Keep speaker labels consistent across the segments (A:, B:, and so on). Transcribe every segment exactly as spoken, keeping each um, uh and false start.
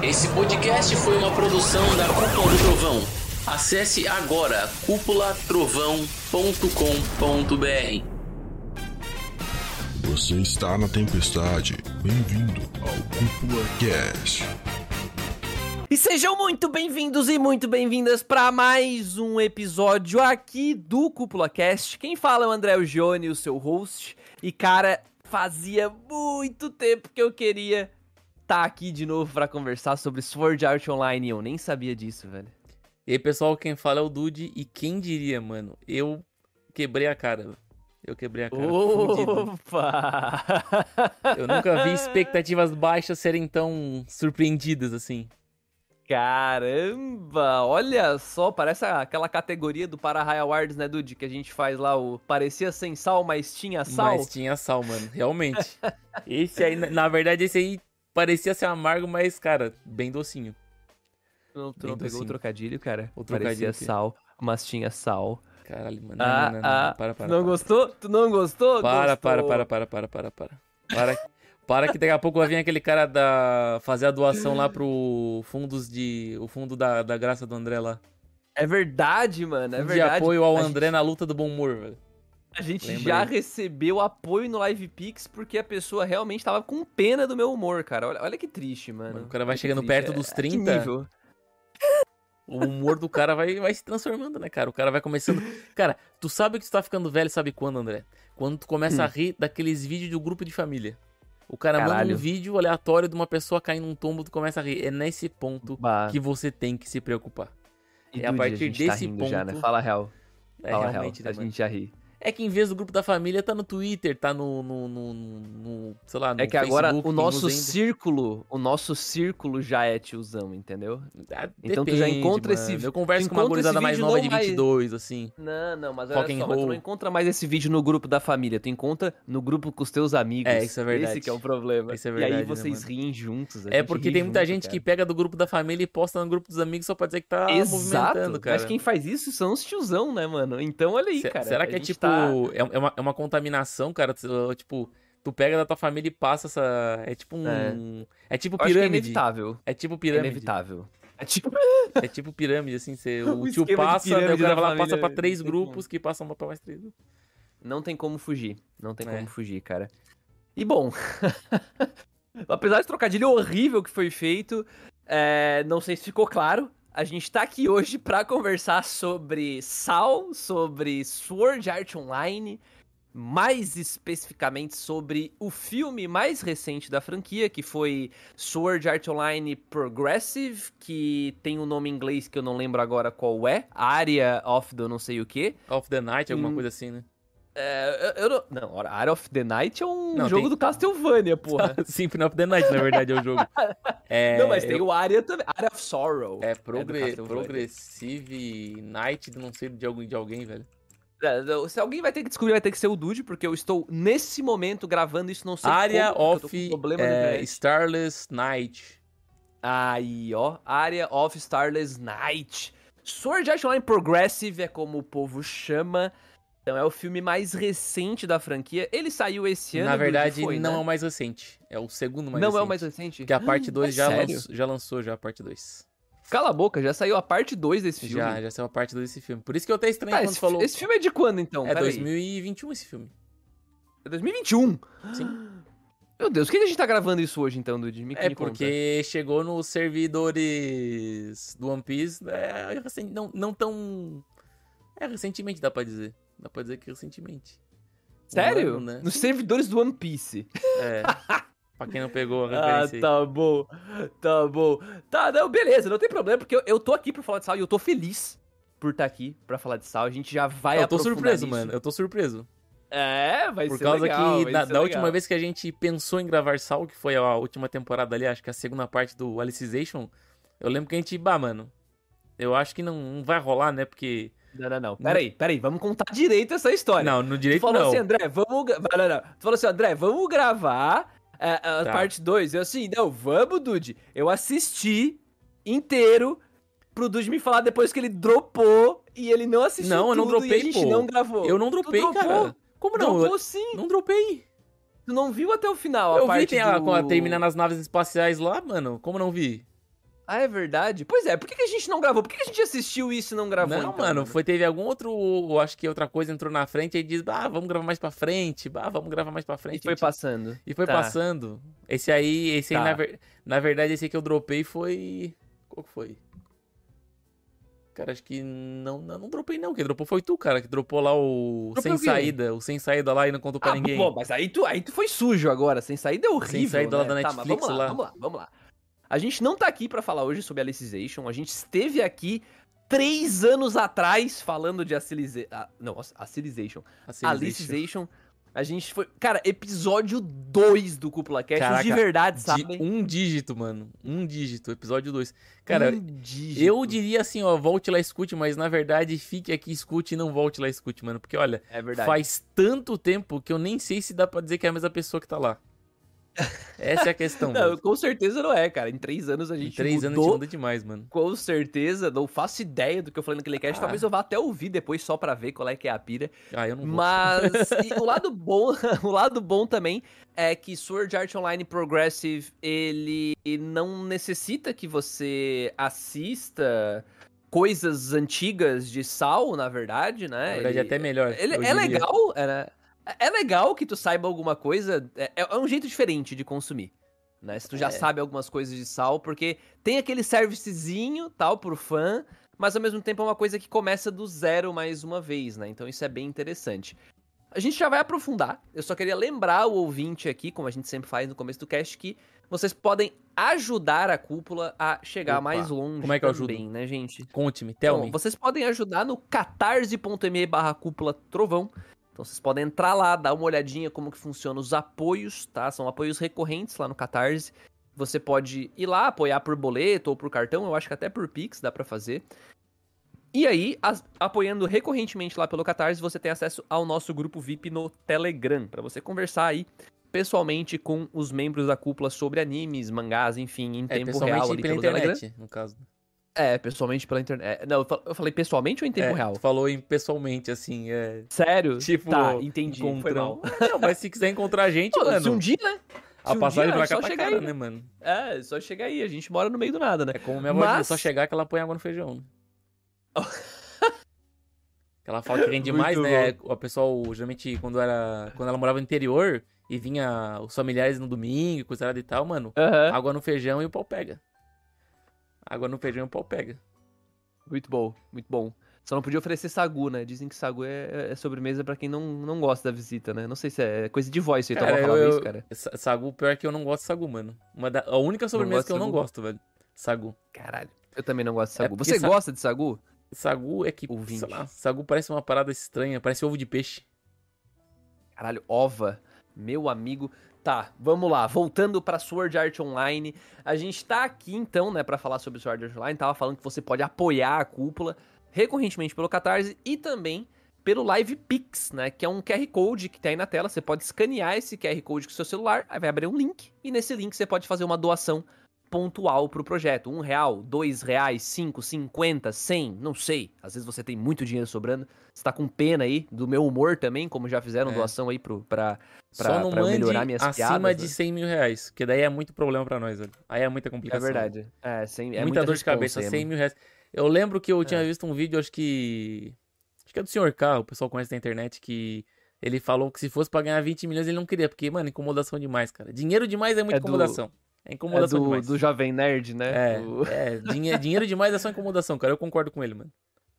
A: Esse podcast foi uma produção da Cúpula do Trovão. Acesse agora cúpula trovão ponto com ponto b r.
B: Você está na tempestade. Bem-vindo ao Cúpula Cast.
C: E sejam muito bem-vindos e muito bem-vindas para mais um episódio aqui do Cúpula Cast. Quem fala é o André Gione, o seu host. E cara, fazia muito tempo que eu queria estar aqui de novo para conversar sobre Sword Art Online. Eu nem sabia disso, velho.
D: E aí, pessoal, quem fala é o Dude. E quem diria, mano, eu quebrei a cara. Eu quebrei a cara.
C: Opa!
D: Eu nunca vi expectativas baixas serem tão surpreendidas assim.
C: Caramba! Olha só, parece aquela categoria do Para-Raia Awards, né, Dude? Que a gente faz lá, o parecia sem sal, mas tinha sal.
D: Mas tinha sal, mano, realmente. Esse aí, na verdade, esse aí parecia ser amargo, mas, cara, bem docinho.
C: Não, tu
D: bem
C: não pegou
D: docinho.
C: o trocadilho, cara?
D: O
C: Parecia
D: trocadilho que-
C: sal, mas tinha sal.
D: Caralho, mano.
C: Ah,
D: não, não, não,
C: ah,
D: não, para, para.
C: não
D: para.
C: gostou? Tu não gostou?
D: Para,
C: Gostou.
D: para, para, para, para, para, para. Para, para que daqui a pouco vai vir aquele cara da fazer a doação lá pro fundos de... O fundo da, da graça do André lá.
C: É verdade, mano, é
D: de
C: verdade.
D: apoio ao
C: A
D: André
C: gente-
D: na luta do bom humor, velho.
C: A gente
D: Lembrei.
C: já recebeu apoio no LivePix porque a pessoa realmente tava com pena do meu humor, cara. Olha, olha que triste, mano.
D: Mano, o cara vai
C: Olha que
D: chegando
C: triste.
D: perto
C: É-
D: dos
C: é que
D: trinta.
C: nível.
D: O humor do cara vai, vai se transformando, né, cara? O cara vai começando... Cara, tu sabe que tu tá ficando velho, sabe quando, André? Quando tu começa a rir daqueles vídeos do grupo de família. O cara manda
C: Caralho.
D: um vídeo aleatório de uma pessoa caindo num tombo, tu começa a rir. É nesse ponto
C: Bah.
D: que você tem que se preocupar.
C: E,
D: é a
C: Dude,
D: partir
C: gente
D: desse
C: tá rindo já, né?
D: ponto-
C: Fala a real.
D: É,
C: Fala a real.
D: realmente, né,
C: A
D: mano?
C: gente já ri.
D: É que em vez do grupo da família, tá no Twitter, tá no, no, no, no- no- sei lá, no
C: É que agora
D: Facebook,
C: o
D: quem
C: nosso
D: usa ainda.
C: círculo, o nosso círculo já é tiozão, entendeu?
D: Ah,
C: Então tu já encontra
D: mano.
C: esse-
D: Eu converso
C: tu
D: com uma
C: encontra esse
D: gurizada mais
C: vídeo
D: nova
C: não
D: de vinte e dois, assim.
C: Não, não, mas
D: Rock
C: olha
D: and
C: só, mas tu
D: roll.
C: não encontra mais esse vídeo no grupo da família, tu encontra no grupo com os teus amigos.
D: É, isso é verdade.
C: Esse que é o problema.
D: Isso é
C: e
D: verdade,
C: aí
D: né,
C: vocês
D: mano?
C: riem juntos. a
D: É
C: gente
D: porque
C: ri
D: tem muita
C: junto,
D: gente
C: cara.
D: que pega do grupo da família e posta no grupo dos amigos só pra dizer que tá movimentando,
C: Exato,
D: cara.
C: mas quem faz isso são os tiozão, né, mano? Então olha aí,
D: Se-
C: cara.
D: Será
C: a
D: que é
C: gente
D: tipo...
C: tá-
D: É, é uma, é uma contaminação, cara? Tu- Tipo, tu pega da tua família e passa essa... É tipo um... É, tipo
C: Eu acho que é
D: pirâmide.
C: inevitável.
D: É tipo
C: É
D: pirâmide.
C: inevitável. É tipo...
D: É tipo pirâmide, assim. Cê,
C: O
D: o tio
C: esquema de
D: passa, daí o
C: pirâmide
D: cara
C: da
D: vai lá, passa
C: família,
D: pra três
C: não tem
D: grupos
C: como.
D: que passam pra mais três grupos.
C: Não tem como fugir. Não tem
D: É.
C: como fugir, cara. E bom, apesar desse trocadilho horrível que foi feito, é, não sei se ficou claro, a gente tá aqui hoje pra conversar sobre S A O, sobre Sword Art Online, mais especificamente sobre o filme mais recente da franquia, que foi Sword Art Online Progressive, que tem um nome em inglês que eu não lembro agora qual é, Area of the não sei o que.
D: Off the Night, alguma
C: Hum.
D: coisa assim, né?
C: É, eu, eu não. Não, ora, Area of the Night é um
D: Não,
C: jogo
D: tem-
C: do Castlevania, porra.
D: Symphony of the Night, na verdade, é o jogo. É,
C: não, mas tem
D: eu-
C: o Area também. Area of Sorrow.
D: É,
C: do
D: progre...
C: Castlevania.
D: Progressive Night, não sei de alguém, de alguém, velho.
C: É, não, se alguém vai ter que descobrir, vai ter que ser o Dude, porque eu estou nesse momento gravando isso, não sei
D: Area
C: como, porque
D: of
C: eu tô com problema na
D: é,
C: internet.
D: Starless Night.
C: Aí, ó. Area of Starless Night. Sword Art Online Progressive é como o povo chama. Então é o filme mais recente da franquia. Ele saiu esse ano.
D: Na
C: Dude,
D: verdade,
C: foi,
D: não
C: né?
D: é o mais recente. É o segundo mais
C: Não
D: recente.
C: é o mais recente?
D: Porque a parte dois
C: É
D: já,
C: sério?
D: lançou, já lançou já a parte dois.
C: Cala a boca, já saiu a parte dois desse filme.
D: Já, já saiu a parte dois desse filme. Por isso que eu até estranho
C: Ah,
D: quando
C: esse,
D: falou...
C: esse filme é de quando, então?
D: É
C: Pera aí.
D: dois mil e vinte e um esse filme.
C: É dois mil e vinte e um?
D: Sim.
C: Meu Deus, por que a gente tá gravando isso hoje, então, Dude? Me,
D: É
C: me conta.
D: porque chegou nos servidores do One Piece, é, recen- não, não tão... É, recentemente dá pra dizer. Dá pra dizer que recentemente. Um
C: Sério?
D: ano, né?
C: Nos servidores do One Piece.
D: É. Pra quem não pegou a
C: Ah,
D: referência aí.
C: tá bom. Tá bom. Tá, não, beleza, não tem problema, porque eu, eu tô aqui pra falar de S A O e eu tô feliz por estar aqui pra falar de S A O. A gente já vai
D: Eu tô
C: aprofundar
D: surpreso,
C: nisso.
D: mano. Eu tô surpreso.
C: É, vai
D: Por
C: ser
D: causa
C: legal,
D: que
C: vai
D: da,
C: ser
D: da
C: legal.
D: última vez que a gente pensou em gravar S A O, que foi a última temporada ali, acho que a segunda parte do Alicization, eu lembro que a gente, bah, mano, eu acho que não, não vai rolar, né, porque...
C: Não, não, não. Peraí, peraí, vamos contar direito essa história.
D: Não, no
C: Tu
D: direito
C: falou
D: não.
C: assim, André, vamos. gra- Não, não, não. Tu falou assim, André, vamos gravar é, a
D: Tá.
C: parte dois. Eu assim, não, vamos, Dude. Eu assisti inteiro pro Dude me falar depois que ele dropou e ele não assistiu
D: Não, eu não
C: tudo
D: dropei,
C: e a gente
D: pô.
C: não gravou.
D: Eu não
C: Tu
D: dropei,
C: dropou?
D: cara. Como não?
C: Dropou
D: Eu
C: sim.
D: não dropei.
C: Tu não viu até o final a
D: Eu
C: parte
D: vi tem a,
C: do...
D: com a- terminando as naves espaciais lá, mano. Como não vi?
C: Ah, é verdade? Pois é, por que, que a gente não gravou? Por que, que a gente assistiu isso e não gravou?
D: Não,
C: então,
D: mano, foi, teve algum outro, eu acho que outra coisa entrou na frente e diz, ah, vamos gravar mais pra frente, ah, vamos gravar mais pra frente.
C: E foi
D: gente...
C: passando.
D: E foi
C: Tá.
D: passando. Esse aí, esse aí,
C: Tá.
D: na, ver... na verdade, esse aí que eu dropei foi... Qual que foi? Cara, acho que não, não, não dropei não, quem dropou foi tu, cara, que dropou lá o
C: Dropei
D: Sem
C: o quê?
D: Saída, o Sem Saída lá e não contou pra
C: Ah,
D: ninguém.
C: bom, mas aí tu, aí tu foi sujo agora. Sem saída é horrível,
D: Sem Saída lá
C: né?
D: da
C: Tá, mas
D: Netflix
C: vamos lá,
D: lá.
C: vamos lá, vamos lá. A gente não tá aqui pra falar hoje sobre Alicization. A gente esteve aqui três anos atrás falando de Acilize... ah, não, Alicization. Alicization. A gente foi... Cara, episódio dois do Cúpula Cast. Os de
D: Caraca,
C: verdade,
D: De
C: sabe?
D: um dígito, mano. Um dígito, episódio dois. Cara,
C: Um dígito.
D: eu diria assim, ó, volte lá e escute, mas na verdade fique aqui, escute e não volte lá e escute, mano. Porque olha,
C: É verdade.
D: faz tanto tempo que eu nem sei se dá pra dizer que é a mesma pessoa que tá lá. Essa é a questão,
C: Não,
D: mano.
C: com certeza não é, cara. Em três anos a
D: Em
C: gente
D: três anos a
C: mudou.
D: gente muda demais, mano.
C: Com certeza, não faço ideia do que eu falei naquele cast.
D: Ah.
C: Talvez eu vá até ouvir depois só pra ver qual é que é a pira.
D: Ah, eu não vou.
C: Mas e o lado bom, o lado bom também é que Sword Art Online Progressive, ele não necessita que você assista coisas antigas de Sal, na verdade, né?
D: Na verdade, é
C: ele,
D: até melhor.
C: Ele
D: eu
C: é
D: diria.
C: legal, é, é legal que tu saiba alguma coisa, é, é um jeito diferente de consumir. Né? Se tu já
D: É.
C: sabe algumas coisas de Sal, porque tem aquele servicezinho, tal, pro fã, mas ao mesmo tempo é uma coisa que começa do zero mais uma vez, né? Então isso é bem interessante. A gente já vai aprofundar, eu só queria lembrar o ouvinte aqui, como a gente sempre faz no começo do cast, que vocês podem ajudar a Cúpula a chegar
D: Opa,
C: mais longe
D: como é que eu ajudo?
C: também, né, gente?
D: Conte-me, tell
C: Bom,
D: me.
C: vocês podem ajudar no catarse.me barra cúpula trovão. Então vocês podem entrar lá, dar uma olhadinha como que funciona os apoios, tá? São apoios recorrentes lá no Catarse. Você pode ir lá apoiar por boleto ou por cartão, eu acho que até por Pix dá pra fazer. E aí, as- apoiando recorrentemente lá pelo Catarse, você tem acesso ao nosso grupo V I P no Telegram, pra você conversar aí pessoalmente com os membros da cúpula sobre animes, mangás, enfim, em
D: É,
C: tempo
D: pessoalmente
C: real ali
D: pela
C: pelo Telegram.
D: internet, no caso.
C: É, pessoalmente pela internet. É, não, eu fal- eu falei pessoalmente ou em tempo
D: É,
C: real?
D: tu falou em pessoalmente, assim, é...
C: Sério?
D: Tipo,
C: tá, entendi. Foi
D: encontrão.
C: mal.
D: Não, mas se quiser encontrar a gente,
C: Pô,
D: mano,
C: se um dia, né?
D: a
C: se um
D: passagem
C: dia,
D: pra
C: é
D: cá
C: só
D: tá
C: chegar
D: cara,
C: aí.
D: né, mano?
C: É, só chegar aí. A gente mora no meio do nada, né?
D: É como minha avó diz, é
C: Mas-
D: só chegar que ela põe água no feijão, né? Que ela fala que rende
C: Muito
D: mais, né? O pessoal, geralmente, quando era. Quando ela morava no interior e vinha os familiares no domingo, coisa errada e tal, mano,
C: Aham.
D: água no feijão e o pau pega. Água no feijão e o pau pega.
C: Muito bom, muito bom. Só não podia oferecer sagu, né? Dizem que sagu é, é sobremesa pra quem não, não gosta da visita, né? Não sei se é coisa de voz, se eu
D: Cara,
C: tava
D: eu,
C: falando
D: eu,
C: isso, cara.
D: sa- sagu, pior é que eu não gosto de sagu, mano. Uma da, a única sobremesa
C: gosta
D: que eu
C: de
D: não
C: sagu?
D: gosto, velho. Sagu.
C: Caralho. Eu também não gosto de
D: É
C: sagu.
D: porque
C: Você
D: sa-
C: gosta de sagu?
D: Sagu é que,
C: Ouvinte.
D: sei lá, sagu parece uma parada estranha, parece ovo de peixe.
C: Caralho, ova. Meu amigo. Tá, vamos lá. Voltando pra Sword Art Online. A gente tá aqui então, né, pra falar sobre Sword Art Online. Tava falando que você pode apoiar a cúpula recorrentemente pelo Catarse e também pelo Live Pix, né, que é um Q R Code que tá aí na tela. Você pode escanear esse Q R Code com o seu celular, aí vai abrir um link e nesse link você pode fazer uma doação pontual pro projeto. Um real, dois reais, cinco, cinquenta, cem, não sei. Às vezes você tem muito dinheiro sobrando. Você tá com pena aí do meu humor também, como já fizeram
D: É.
C: doação aí pro, pra, pra,
D: Só não
C: pra eu
D: mande
C: melhorar minhas
D: acima
C: piadas.
D: de
C: né?
D: cem mil reais, porque daí é muito problema pra nós, velho. Aí é muita
C: É
D: complicação.
C: verdade. É, sem, é
D: muita,
C: muita
D: dor de
C: responsa
D: cabeça,
C: aí,
D: cem
C: mano.
D: mil reais. Eu lembro que eu tinha
C: É.
D: visto um vídeo, acho que... Acho que é do senhor K, o pessoal conhece na internet, que ele falou que se fosse pra ganhar vinte milhões ele não queria, porque, mano, incomodação demais, cara. Dinheiro demais é muita
C: É do-
D: incomodação. É
C: É
D: incomodação
C: do,
D: demais.
C: do Jovem Nerd, né?
D: É,
C: O-
D: é dinhe- dinheiro demais é só incomodação, cara. Eu concordo com ele, mano.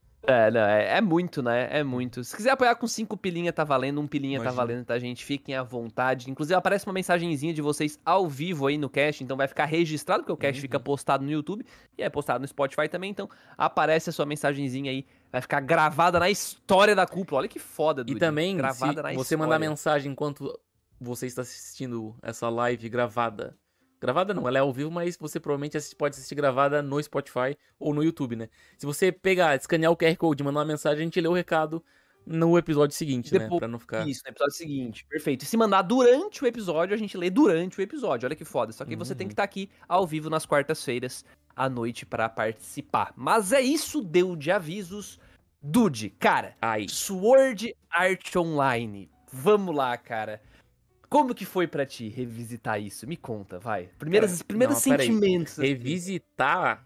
C: É, não, é, é muito, né? É muito. Se quiser apoiar com cinco pilinha tá valendo, um pilinha tá
D: Imagina.
C: valendo, tá, gente? Fiquem à vontade. Inclusive, aparece uma mensagenzinha de vocês ao vivo aí no cast, então vai ficar registrado, porque o cast
D: Uhum.
C: fica postado no YouTube e é postado no Spotify também, então aparece a sua mensagenzinha aí, vai ficar gravada na história da cúpula. Olha que foda,
D: E
C: Dude.
D: também, se
C: gravada na
D: você
C: história.
D: mandar mensagem enquanto você está assistindo essa live gravada. Gravada não, ela é ao vivo, mas você provavelmente assiste- pode assistir gravada no Spotify ou no YouTube, né? Se você pegar, escanear o Q R Code e mandar uma mensagem, a gente lê o recado no episódio seguinte, né?
C: Depois-
D: Pra não ficar...
C: Isso, no episódio seguinte. Perfeito. E se mandar durante o episódio, a gente lê durante o episódio. Olha que foda. Só que você tem
D: Uhum.
C: que estar aqui ao vivo nas quartas-feiras à noite pra participar. Mas é isso, deu de avisos. Dude, cara,
D: Ai,
C: Sword Art Online. Vamos lá, cara. Como que foi pra ti revisitar isso? Me conta, vai. Primeiras,
D: Cara,
C: primeiros
D: não, peraí.
C: sentimentos. assim.
D: Revisitar.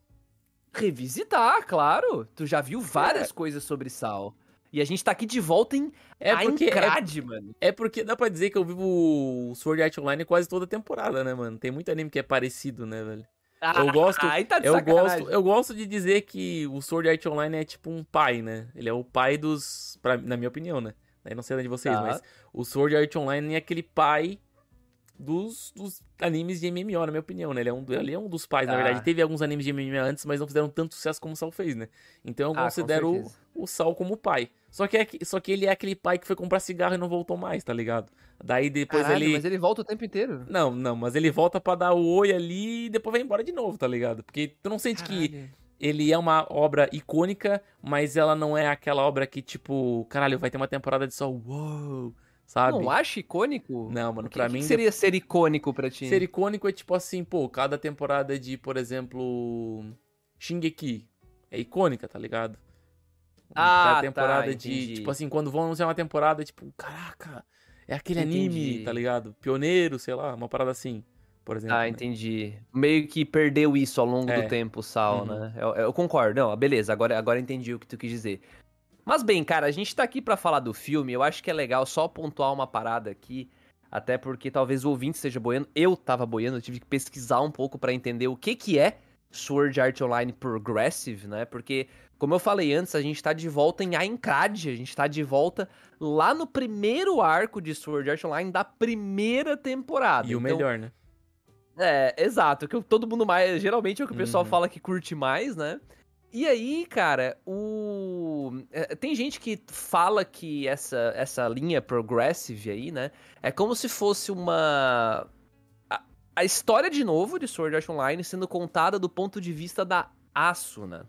C: Revisitar, claro. Tu já viu várias coisas sobre Sal. E a gente tá aqui de volta em
D: É porque, é,
C: Aincrad, mano.
D: é porque dá pra dizer que eu vivo o Sword Art Online quase toda temporada, né, mano? Tem muito anime que é parecido, né, velho? Eu gosto,
C: Ai, tá de
D: eu
C: sacanagem.
D: gosto, eu gosto de dizer que o Sword Art Online é tipo um pai, né? Ele é o pai dos, pra, na minha opinião, né? Aí não sei da de vocês,
C: Tá.
D: mas o Sword Art Online é aquele pai dos, dos animes de M M O, na minha opinião, né? Ele é um, ele é um dos pais, na
C: Tá.
D: verdade. Teve alguns animes de M M O antes, mas não fizeram tanto sucesso como o Sal fez, né? Então eu
C: Ah, com
D: considero o,
C: certeza.
D: o Sal como pai. Só que, é, que- só que ele é aquele pai que foi comprar cigarro e não voltou mais, tá ligado? Daí depois
C: Caralho,
D: ele...
C: mas ele volta o tempo inteiro.
D: Não, não, mas ele volta pra dar o oi ali e depois vai embora de novo, tá ligado? Porque tu não sente que
C: Caralho.
D: ele é uma obra icônica, mas ela não é aquela obra que, tipo, caralho, vai ter uma temporada de só uou, sabe?
C: Não acha icônico?
D: Não, mano,
C: O que,
D: pra
C: o que
D: mim...
C: que seria ser icônico pra ti?
D: Ser icônico é tipo assim, pô, cada temporada de, por exemplo, Shingeki é icônica, tá ligado?
C: Ah,
D: Cada
C: tá,
D: temporada de,
C: entendi.
D: tipo assim, quando vão anunciar uma temporada, tipo, caraca, é aquele
C: Entendi.
D: anime, tá ligado? Pioneiro, sei lá, uma parada assim, por exemplo.
C: Ah,
D: né?
C: entendi. Meio que perdeu isso ao longo
D: É.
C: do tempo, o Sal,
D: Uhum.
C: né? Eu, eu concordo. Não, beleza, agora, agora entendi o que tu quis dizer. Mas bem, cara, a gente tá aqui pra falar do filme. Eu acho que é legal só pontuar uma parada aqui. Até porque talvez o ouvinte esteja boiando. Eu tava boiando, eu tive que pesquisar um pouco pra entender o que que é Sword Art Online Progressive, né? Porque, como eu falei antes, a gente tá de volta em Aincrad. A gente tá de volta lá no primeiro arco de Sword Art Online da primeira temporada.
D: E o
C: Então,
D: melhor, né?
C: é, exato. Que todo mundo mais. Geralmente é o que o pessoal
D: Uhum.
C: fala que curte mais, né? E aí, cara, o. é, tem gente que fala que essa, essa linha progressive aí, né? É como se fosse uma. A, a história de novo de Sword Art Online sendo contada do ponto de vista da Asuna.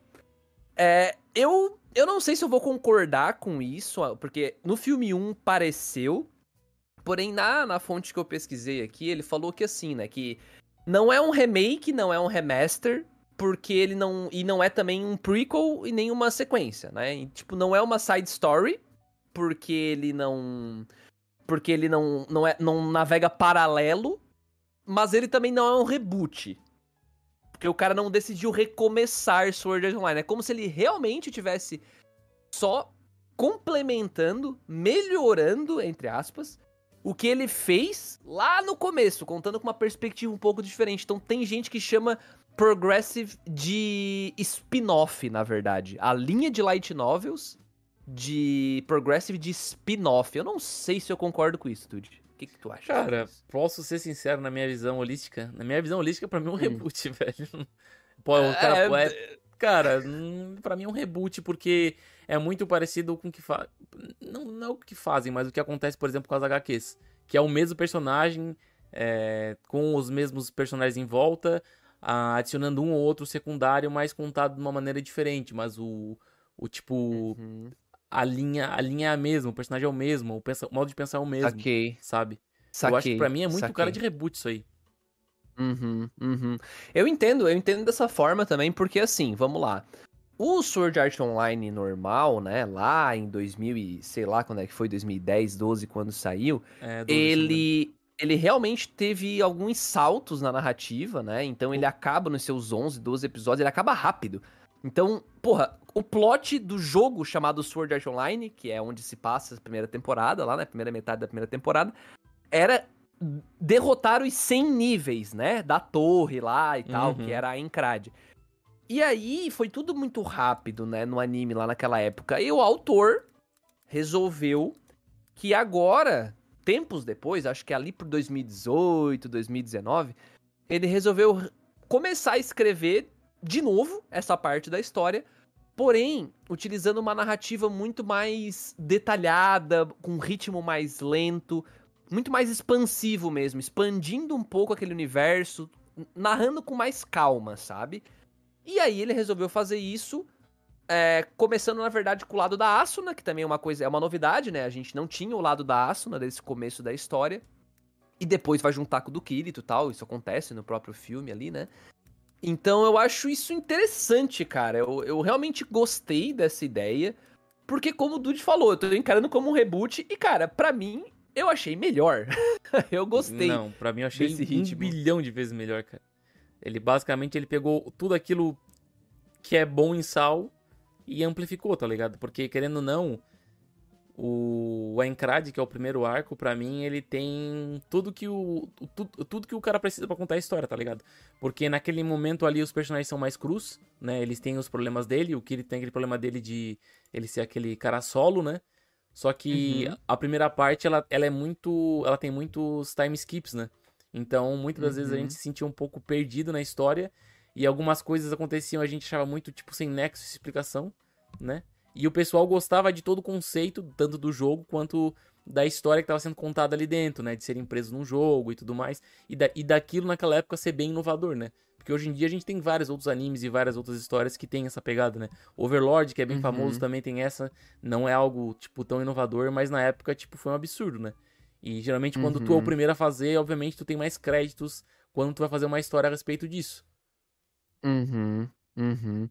C: É, eu, eu não sei se eu vou concordar com isso, porque no filme um pareceu. Porém, na, na fonte que eu pesquisei aqui, ele falou que assim, né? Que não é um remake, não é um remaster, porque ele não. E não é também um prequel e nem uma sequência, né? E, tipo, não é uma side story, porque ele não. Porque ele não, não, é, não navega paralelo, mas ele também não é um reboot. Porque o cara não decidiu recomeçar Sword Art Online. É como se ele realmente tivesse só complementando, melhorando, entre aspas, o que ele fez lá no começo, contando com uma perspectiva um pouco diferente. Então tem gente que chama Progressive de spin-off, na verdade. A linha de light novels de Progressive de spin-off. Eu não sei se eu concordo com isso, Tudy. O que, que tu acha? sobre
D: Cara,
C: isso?
D: posso ser sincero na minha visão holística? Na minha visão holística, pra mim é um
C: Hum.
D: reboot, velho. Pô, o cara,
C: É,
D: pô, é- cara, hum, pra mim é um reboot porque é muito parecido com o que faz. Não, não é o que fazem, mas o que acontece, por exemplo, com as H Qs. Que é o mesmo personagem, é, com os mesmos personagens em volta, ah, adicionando um ou outro secundário, mas contado de uma maneira diferente. Mas o, o tipo,
C: Uhum.
D: a linha, a linha é a mesma, o personagem é o mesmo, o, pensa- o modo de pensar é o mesmo,
C: Saquei.
D: sabe?
C: Saquei.
D: Eu acho que pra mim é muito
C: saquei.
D: cara de reboot isso aí.
C: Uhum, uhum. Eu entendo, eu entendo dessa forma também, porque assim, vamos lá. O Sword Art Online normal, né, lá em dois mil e sei lá quando é que foi, dois mil e dez, doze, quando saiu,
D: É, doze, se não me engano.
C: ele ele realmente teve alguns saltos na narrativa, né? Então ele acaba nos seus onze, doze episódios, ele acaba rápido. Então, porra, o plot do jogo chamado Sword Art Online, que é onde se passa a primeira temporada, lá na primeira metade da primeira temporada, era derrotar os cem níveis, né? Da torre lá e tal,
D: Uhum.
C: que era a Aincrad. E aí foi tudo muito rápido, né? No anime lá naquela época. E o autor resolveu que agora, tempos depois, acho que ali por dois mil e dezoito, dois mil e dezenove, ele resolveu começar a escrever de novo essa parte da história, porém utilizando uma narrativa muito mais detalhada, com um ritmo mais lento, muito mais expansivo mesmo, expandindo um pouco aquele universo, narrando com mais calma, sabe? E aí ele resolveu fazer isso, é, começando na verdade com o lado da Asuna, que também é uma coisa, é uma novidade, né? A gente não tinha o lado da Asuna desse começo da história. E depois vai juntar com o do Kirito e tal, isso acontece no próprio filme ali, né? Então eu acho isso interessante, cara. Eu, eu realmente gostei dessa ideia, porque como o Dude falou, eu tô encarando como um reboot e, cara, pra mim eu achei melhor. Eu gostei.
D: Não, pra mim eu achei
C: desse
D: um
C: ritmo.
D: bilhão de vezes melhor, cara. Ele basicamente ele pegou tudo aquilo que é bom em Sal e amplificou, tá ligado? Porque, querendo ou não, o Aincrad, que é o primeiro arco, pra mim, ele tem tudo que o, o- tudo, tudo que o cara precisa pra contar a história, tá ligado? Porque naquele momento ali os personagens são mais crus, né? Eles têm os problemas dele, o Kirito tem aquele problema dele de ele ser aquele cara solo, né? Só que
C: Uhum.
D: a primeira parte, ela, ela é muito... Ela tem muitos time skips, né? Então, muitas das vezes a
C: Uhum.
D: gente se sentia um pouco perdido na história e algumas coisas aconteciam, a gente achava muito, tipo, sem nexo e explicação, né? E o pessoal gostava de todo o conceito, tanto do jogo quanto da história que estava sendo contada ali dentro, né? De serem presos num jogo e tudo mais. E, da, e daquilo naquela época ser bem inovador, né? Porque hoje em dia a gente tem vários outros animes e várias outras histórias que tem essa pegada, né? Overlord, que é bem
C: Uhum.
D: famoso, também tem essa. Não é algo, tipo, tão inovador, mas na época, tipo, foi um absurdo, né? E geralmente quando tu é o
C: Uhum.
D: primeiro a fazer, obviamente tu tem mais créditos quando tu vai fazer uma história a respeito disso.
C: Uhum, uhum.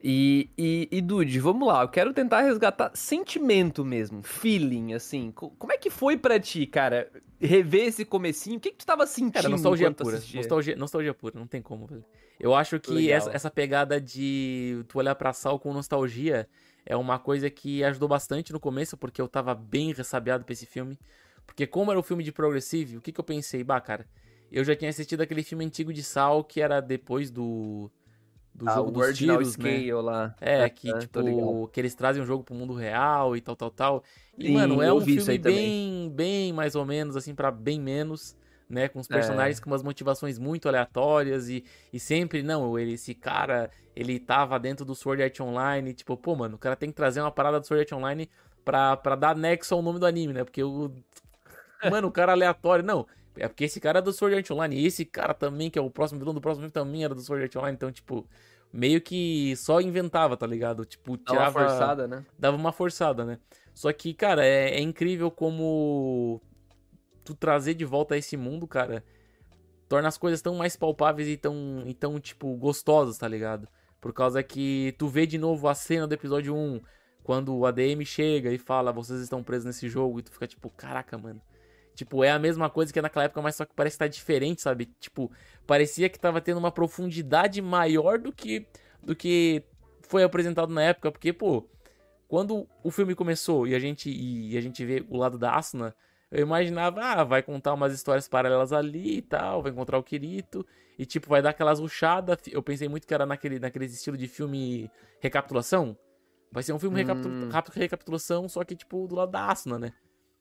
C: E, e, e Dude, vamos lá, eu quero tentar resgatar sentimento mesmo, feeling, assim. Co- Como é que foi pra ti, cara, rever esse comecinho? O que que tu tava
D: Cara,
C: sentindo
D: nostalgia
C: enquanto
D: pura.
C: assistia?
D: Nostalgia, nostalgia pura, não tem como, velho. Eu acho que essa,
C: Legal.
D: essa pegada de tu olhar pra Sal com nostalgia é uma coisa que ajudou bastante no começo, porque eu tava bem ressabiado pra esse filme. Porque como era um filme de Progressive, o que que eu pensei? Bah, cara, eu já tinha assistido aquele filme antigo de Sal, que era depois do, do
C: Ah,
D: jogo
C: o
D: dos
C: Ordinal
D: tiros, né?
C: Scale lá.
D: É, que
C: Aham, tô ligado.
D: tipo, que eles trazem o jogo pro mundo real e tal, tal, tal. E, mano,
C: Sim,
D: é
C: eu
D: um
C: vi isso
D: filme
C: aí também.
D: bem, bem mais ou menos, assim, pra bem menos, né? Com os personagens
C: É.
D: com umas motivações muito aleatórias e, e sempre, não, ele, esse cara, ele tava dentro do Sword Art Online, tipo, pô, mano, o cara tem que trazer uma parada do Sword Art Online pra, pra dar nexo ao nome do anime, né? Porque o, mano, o cara aleatório, não. É porque esse cara é do Sword Art Online. E esse cara também, que é o próximo vilão do próximo filme, também era do Sword Art Online. Então, tipo, meio que só inventava, tá ligado? Tipo,
C: Dá uma
D: tirava.
C: forçada, né?
D: Dava uma forçada, né? Só que, cara, é, é incrível como tu trazer de volta esse mundo, cara, torna as coisas tão mais palpáveis e tão, e tão, tipo, gostosas, tá ligado? Por causa que tu vê de novo a cena do episódio um, quando o A D M chega e fala, vocês estão presos nesse jogo, e tu fica tipo, caraca, mano. Tipo, é a mesma coisa que naquela época, mas só que parece que tá diferente, sabe? Tipo, parecia que tava tendo uma profundidade maior do que, do que foi apresentado na época, porque, pô, quando o filme começou e a gente, e a gente vê o lado da Asuna, eu imaginava, ah, vai contar umas histórias paralelas ali e tal, vai encontrar o Kirito, e tipo, vai dar aquelas ruchadas. Eu pensei muito que era naquele, naquele estilo de filme recapitulação. Vai ser um filme recapitu-
C: Hum.
D: rap- recapitulação, só que tipo, do lado da Asuna, né?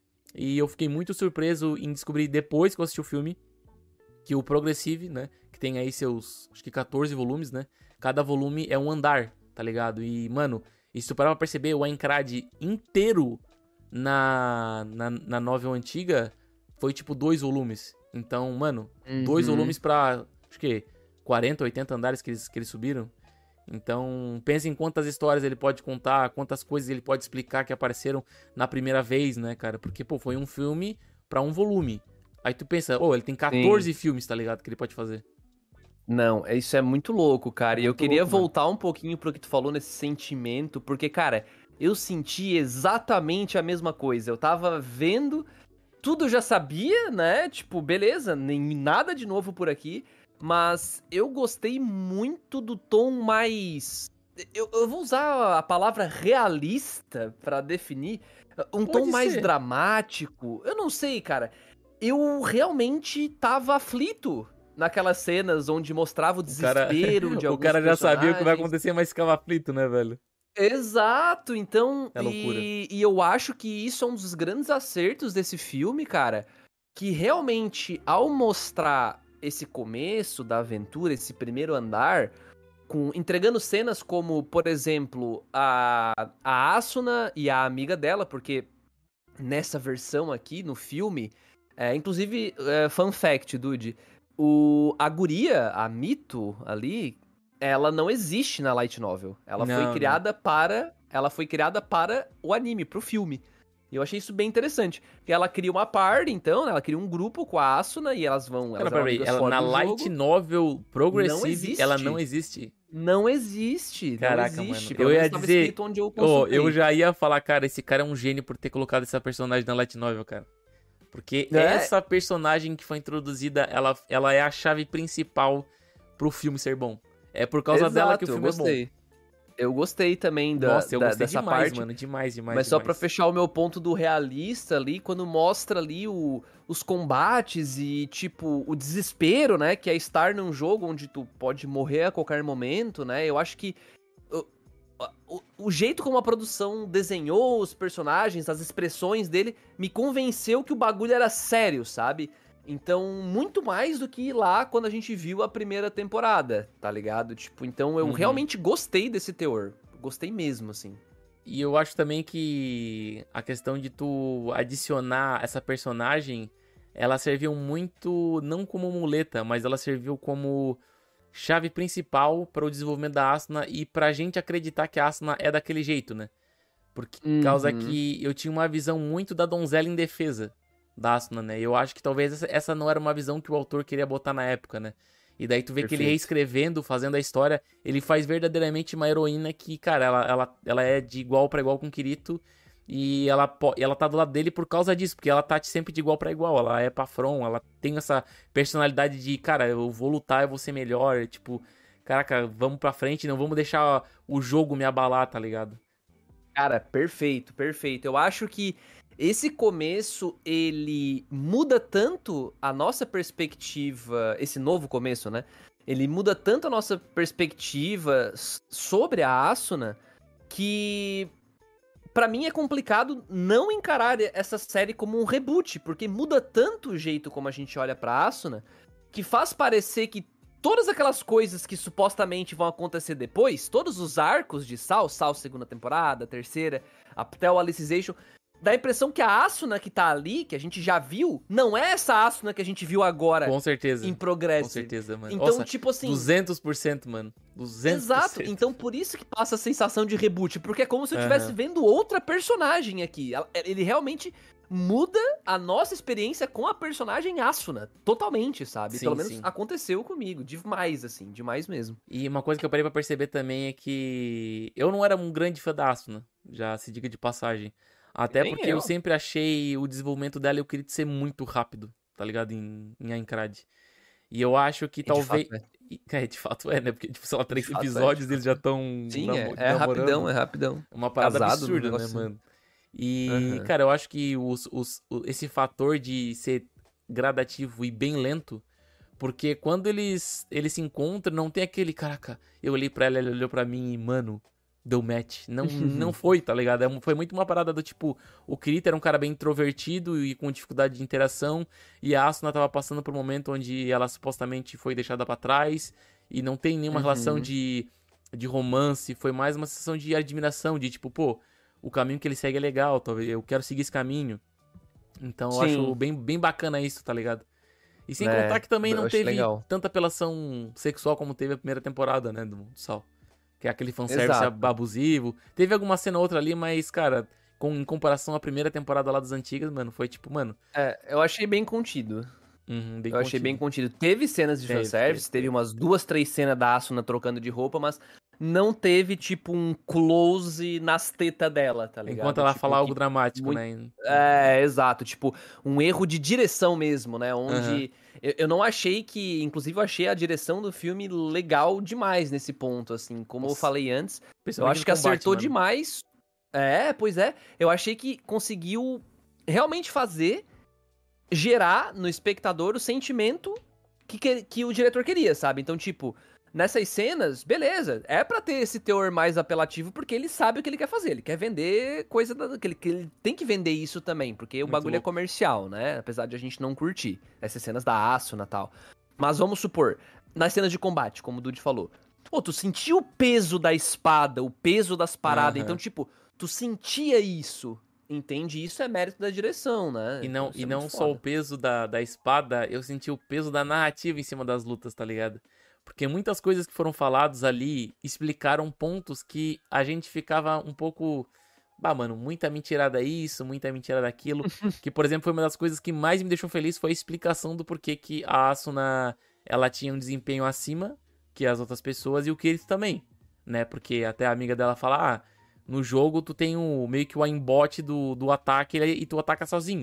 D: E eu fiquei muito surpreso em descobrir depois que eu assisti o filme que o Progressive, né, que tem aí seus, acho que catorze volumes, né? Cada volume é um andar, tá ligado? E, mano, e se tu parar pra perceber, o Aincrad inteiro na, na, na novel antiga foi tipo dois volumes. Então, mano, dois
C: Uhum.
D: volumes pra, acho que, quarenta, oitenta andares que eles, que eles subiram. Então, pensa em quantas histórias ele pode contar, quantas coisas ele pode explicar que apareceram na primeira vez, né, cara? Porque, pô, foi um filme pra um volume. Aí tu pensa, ô, ele tem catorze filmes, tá ligado? Que ele pode fazer.
C: Não, é- isso é muito louco, cara.
D: É
C: E eu
D: muito
C: queria
D: louco, mano.
C: voltar um pouquinho pro que tu falou nesse sentimento, porque, cara, eu senti exatamente a mesma coisa. Eu tava vendo, tudo eu já sabia, né? Tipo, beleza, nem nada de novo por aqui, mas eu gostei muito do tom mais. Eu, eu vou usar a palavra realista pra definir. Um tom
D: Pode
C: mais
D: ser.
C: dramático. Eu não sei, cara. Eu realmente tava aflito naquelas cenas onde mostrava o
D: O cara,
C: desespero de
D: o
C: alguns
D: cara já sabia o que vai
C: personagens.
D: acontecer, mas ficava aflito, né, velho?
C: Exato, então,
D: É loucura.
C: e, e eu acho que isso é um dos grandes acertos desse filme, cara, que realmente ao mostrar esse começo da aventura, esse primeiro andar, com entregando cenas como, por exemplo, a, a Asuna e a amiga dela, porque nessa versão aqui, no filme, é, inclusive, é, fun fact, dude, o, a guria, a Mito ali, ela não existe na light novel. Ela foi
D: Não, não.
C: criada para, ela foi criada para o anime, pro filme. E eu achei isso bem interessante. Que ela cria uma party, então, né, ela cria um grupo com a Asuna e elas vão,
D: Cara,
C: elas eram
D: peraí,
C: amigas
D: ela,
C: fora
D: na
C: do
D: light
C: jogo.
D: novel progressive,
C: existe.
D: ela não existe.
C: Não existe,
D: Caraca,
C: não existe.
D: mano.
C: Pelo
D: Eu ia
C: menos tava
D: dizer,
C: escrito onde eu
D: Ô,
C: consultei.
D: eu já ia falar, cara, esse cara é um gênio por ter colocado essa personagem na light novel, cara. Porque
C: É.
D: essa personagem que foi introduzida, ela, ela é a chave principal pro filme ser bom. É por causa
C: Exato,
D: dela que o
C: eu
D: filme é bom.
C: gostei. Eu gostei também da,
D: Nossa, eu
C: da-
D: gostei
C: dessa
D: demais,
C: parte.
D: mano. Demais, demais,
C: Mas só
D: demais.
C: pra fechar o meu ponto do realista ali, quando mostra ali o, os combates e, tipo, o desespero, né? Que é estar num jogo onde tu pode morrer a qualquer momento, né? Eu acho que o, o, o jeito como a produção desenhou os personagens, as expressões dele, me convenceu que o bagulho era sério, sabe? Então, muito mais do que ir lá quando a gente viu a primeira temporada, tá ligado? Tipo, então eu
D: Uhum.
C: realmente gostei desse teor. Gostei mesmo, assim.
D: E eu acho também que a questão de tu adicionar essa personagem, ela serviu muito, não como muleta, mas ela serviu como chave principal para o desenvolvimento da Asuna e pra gente acreditar que a Asuna é daquele jeito, né? Por causa
C: Uhum.
D: que eu tinha uma visão muito da donzela indefesa da Asuna, né? Eu acho que talvez essa, essa não era uma visão que o autor queria botar na época, né? E daí tu vê que ele
C: Perfeito.
D: reescrevendo, fazendo a história, ele faz verdadeiramente uma heroína que, cara, ela, ela, ela é de igual pra igual com o Kirito e ela, po- e ela tá do lado dele por causa disso, porque ela tá sempre de igual pra igual, ela é Paphron, ela tem essa personalidade de, cara, eu vou lutar, eu vou ser melhor, tipo, caraca, vamos pra frente, não vamos deixar o jogo me abalar, tá ligado?
C: Cara, perfeito, perfeito. Eu acho que esse começo, ele muda tanto a nossa perspectiva, esse novo começo, né? Ele muda tanto a nossa perspectiva s- sobre a Asuna, que pra mim é complicado não encarar essa série como um reboot, porque muda tanto o jeito como a gente olha pra Asuna, que faz parecer que todas aquelas coisas que supostamente vão acontecer depois, todos os arcos de Sal, Sal segunda temporada, terceira, até o Alicization, dá a impressão que a Asuna que tá ali, que a gente já viu, não é essa Asuna que a gente viu agora
D: Com certeza.
C: em progresso.
D: Com certeza, mano.
C: Então,
D: Nossa,
C: tipo assim...
D: duzentos por cento, mano. duzentos por cento.
C: Exato, então por isso que passa a sensação de reboot, porque é como se eu estivesse
D: Aham.
C: vendo outra personagem aqui. Ela- Ele realmente muda a nossa experiência com a personagem Asuna, totalmente, sabe?
D: Sim,
C: Pelo menos
D: sim.
C: aconteceu comigo, demais, assim, demais mesmo.
D: E uma coisa que eu parei pra perceber também é que eu não era um grande fã da Asuna, já se diga de passagem. Até
C: Nem
D: porque eu.
C: eu.
D: sempre achei o desenvolvimento dela e eu queria ser muito rápido, tá ligado? Em, em Aincrad. E eu acho que
C: E de
D: talvez.
C: fato é.
D: E- É, de fato é, né? Porque, tipo, sei lá, três
C: De fato é, de
D: episódios
C: fato
D: eles já
C: é.
D: estão
C: Sim, é, é rapidão, é rapidão.
D: Uma parada
C: Casado no
D: absurda, né,
C: negócio.
D: mano? E,
C: Aham.
D: cara, eu acho que os, os, o- esse fator de ser gradativo e bem lento, porque quando eles, eles se encontram, não tem aquele, caraca, eu olhei pra ela, ela olhou pra mim e, mano, deu match. Não, não foi, tá ligado? É um- Foi muito uma parada do tipo, o Kirito era um cara bem introvertido e com dificuldade de interação, e a Asuna tava passando por um momento onde ela supostamente foi deixada pra trás, e não tem nenhuma
C: Uhum.
D: relação de, de romance, foi mais uma sensação de admiração, de tipo, pô, o caminho que ele segue é legal, talvez eu quero seguir esse caminho. Então eu
C: Sim.
D: acho bem, bem bacana isso, tá ligado? E sem
C: É,
D: contar que também
C: eu
D: não
C: achei
D: teve
C: legal.
D: tanta apelação sexual como teve a primeira temporada, né, do Sal. Que é aquele fanservice
C: Exato.
D: abusivo. Teve alguma cena ou outra ali, mas, cara, com, em comparação à primeira temporada lá das antigas, mano, foi tipo, mano...
C: É, eu achei bem contido.
D: uhum, bem
C: Eu achei
D: contido.
C: bem contido. Teve cenas de
D: Teve,
C: fanservice,
D: teve,
C: teve umas duas, três cenas da Asuna trocando de roupa, mas não teve, tipo, um close nas tetas dela, tá ligado?
D: Enquanto ela
C: Tipo,
D: fala algo
C: que-
D: dramático,
C: muito-
D: né?
C: É, exato. Tipo, um erro de direção mesmo, né? Onde
D: Aham.
C: eu, eu não achei que... Inclusive, eu achei a direção do filme legal demais nesse ponto, assim. Como eu
D: Nossa,
C: falei antes, eu
D: Principalmente
C: acho
D: no
C: que
D: combate,
C: acertou
D: mano.
C: demais. É, pois é. Eu achei que conseguiu realmente fazer gerar no espectador o sentimento que, que, que o diretor queria, sabe? Então, tipo, nessas cenas, beleza, é pra ter esse teor mais apelativo porque ele sabe o que ele quer fazer. Ele quer vender coisa da, que, ele, que ele tem que vender isso também, porque o
D: Muito
C: bagulho é
D: louco.
C: comercial, né? Apesar de a gente não curtir essas cenas da Asuna e tal. Mas vamos supor, nas cenas de combate, como o Dude falou, pô, tu sentia o peso da espada, o peso das paradas.
D: Aham.
C: Então, tipo, tu sentia isso. Entende? Isso é mérito da direção, né?
D: E não,
C: Então, isso
D: e
C: é
D: não
C: muito
D: só o
C: foda.
D: peso da, da espada, eu senti o peso da narrativa em cima das lutas, tá ligado? Porque muitas coisas que foram faladas ali explicaram pontos que a gente ficava um pouco... Bah, mano, muita mentirada isso, muita mentirada aquilo. Que, por exemplo, foi uma das coisas que mais me deixou feliz foi a explicação do porquê que a Asuna, ela tinha um desempenho acima que as outras pessoas e o Kirito também, né? Porque até a amiga dela fala, ah, no jogo tu tem o, meio que o aimbot do, do ataque e tu ataca sozinho.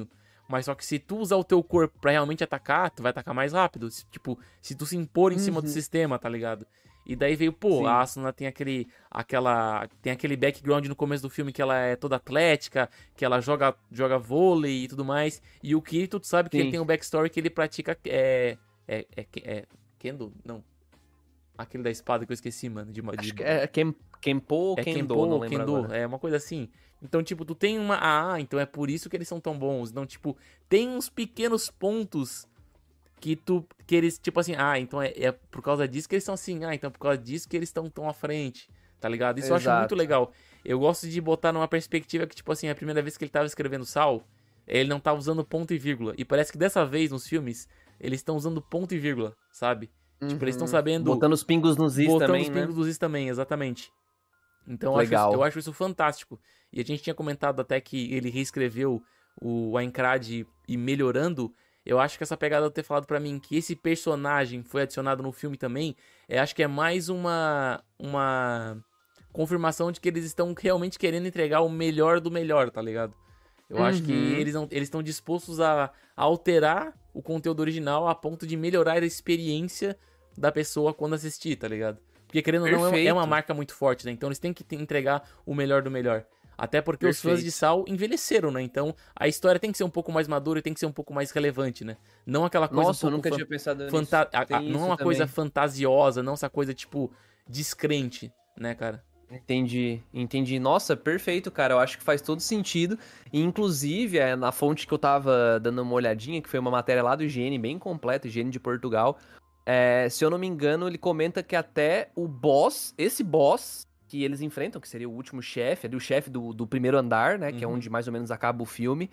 D: Mas só que se tu usar o teu corpo pra realmente atacar, tu vai atacar mais rápido. Se- Tipo, se tu se impor em cima do
C: Uhum.
D: sistema, tá ligado? E daí veio, pô,
C: Sim.
D: a Asuna tem aquele, aquela, tem aquele background no começo do filme que ela é toda atlética, que ela joga, joga vôlei e tudo mais. E o Kirito, tu sabe que
C: Sim.
D: ele tem um backstory que ele pratica, é, é, é, é Kendo? Não. Aquele da espada que eu esqueci, mano. De, de,
C: Acho que é Ken, Kenpo ou
D: é
C: Kendo,
D: Kenpo,
C: não lembro
D: Kendo,
C: agora.
D: é uma coisa assim. Então, tipo, tu tem uma... Ah, então é por isso que eles são tão bons. Então, tipo, tem uns pequenos pontos que tu... Que eles, tipo assim, ah, então é, é por causa disso que eles são assim. Ah, então é por causa disso que eles estão tão à frente, tá ligado? Isso eu acho muito
C: Exato.
D: legal. Eu gosto de botar numa perspectiva que, tipo assim, a primeira vez que ele tava escrevendo Sal, ele não tava usando ponto e vírgula. E parece que dessa vez, nos filmes, eles estão usando ponto e vírgula, sabe? Tipo, eles estão
C: Uhum.
D: sabendo...
C: Botando os pingos nos is
D: Botando
C: também,
D: os
C: né?
D: pingos dos is também, exatamente. Então eu acho,
C: Legal.
D: isso, eu acho isso fantástico. E a gente tinha comentado até que ele reescreveu o Aincrad e melhorando. Eu acho que essa pegada de ter falado pra mim que esse personagem foi adicionado no filme também, eu acho que é mais uma uma confirmação de que eles estão realmente querendo entregar o melhor do melhor, tá ligado? Eu acho que
C: Uhum.
D: eles não, eles estão dispostos a, a alterar o conteúdo original a ponto de melhorar a experiência da pessoa quando assistir, tá ligado? Porque querendo ou não, é uma- é
C: Perfeito.
D: uma marca muito forte, né? Então eles têm que te- entregar o melhor do melhor. Até porque os fãs
C: Perfeito.
D: de Sal envelheceram, né? Então a história tem que ser um pouco mais madura e tem que ser um pouco mais relevante, né? Não aquela coisa
C: Nossa,
D: um
C: eu
D: pouco
C: nunca
D: fan-
C: tinha pensado
D: fanta-
C: nisso.
D: a- a-
C: Tem
D: não é
C: isso
D: uma coisa
C: também.
D: fantasiosa, não essa coisa, tipo, descrente, né, cara?
C: Entendi, entendi. Nossa, perfeito, cara. Eu acho que faz todo sentido. E, inclusive, é, na fonte que eu tava dando uma olhadinha, que foi uma matéria lá do I G N, bem completa, I G N de Portugal. é, se eu não me engano, ele comenta que até o boss, esse boss que eles enfrentam, que seria o último chefe, ali o chefe do, do primeiro andar, né? Que é
D: Uhum.
C: onde mais ou menos acaba o filme.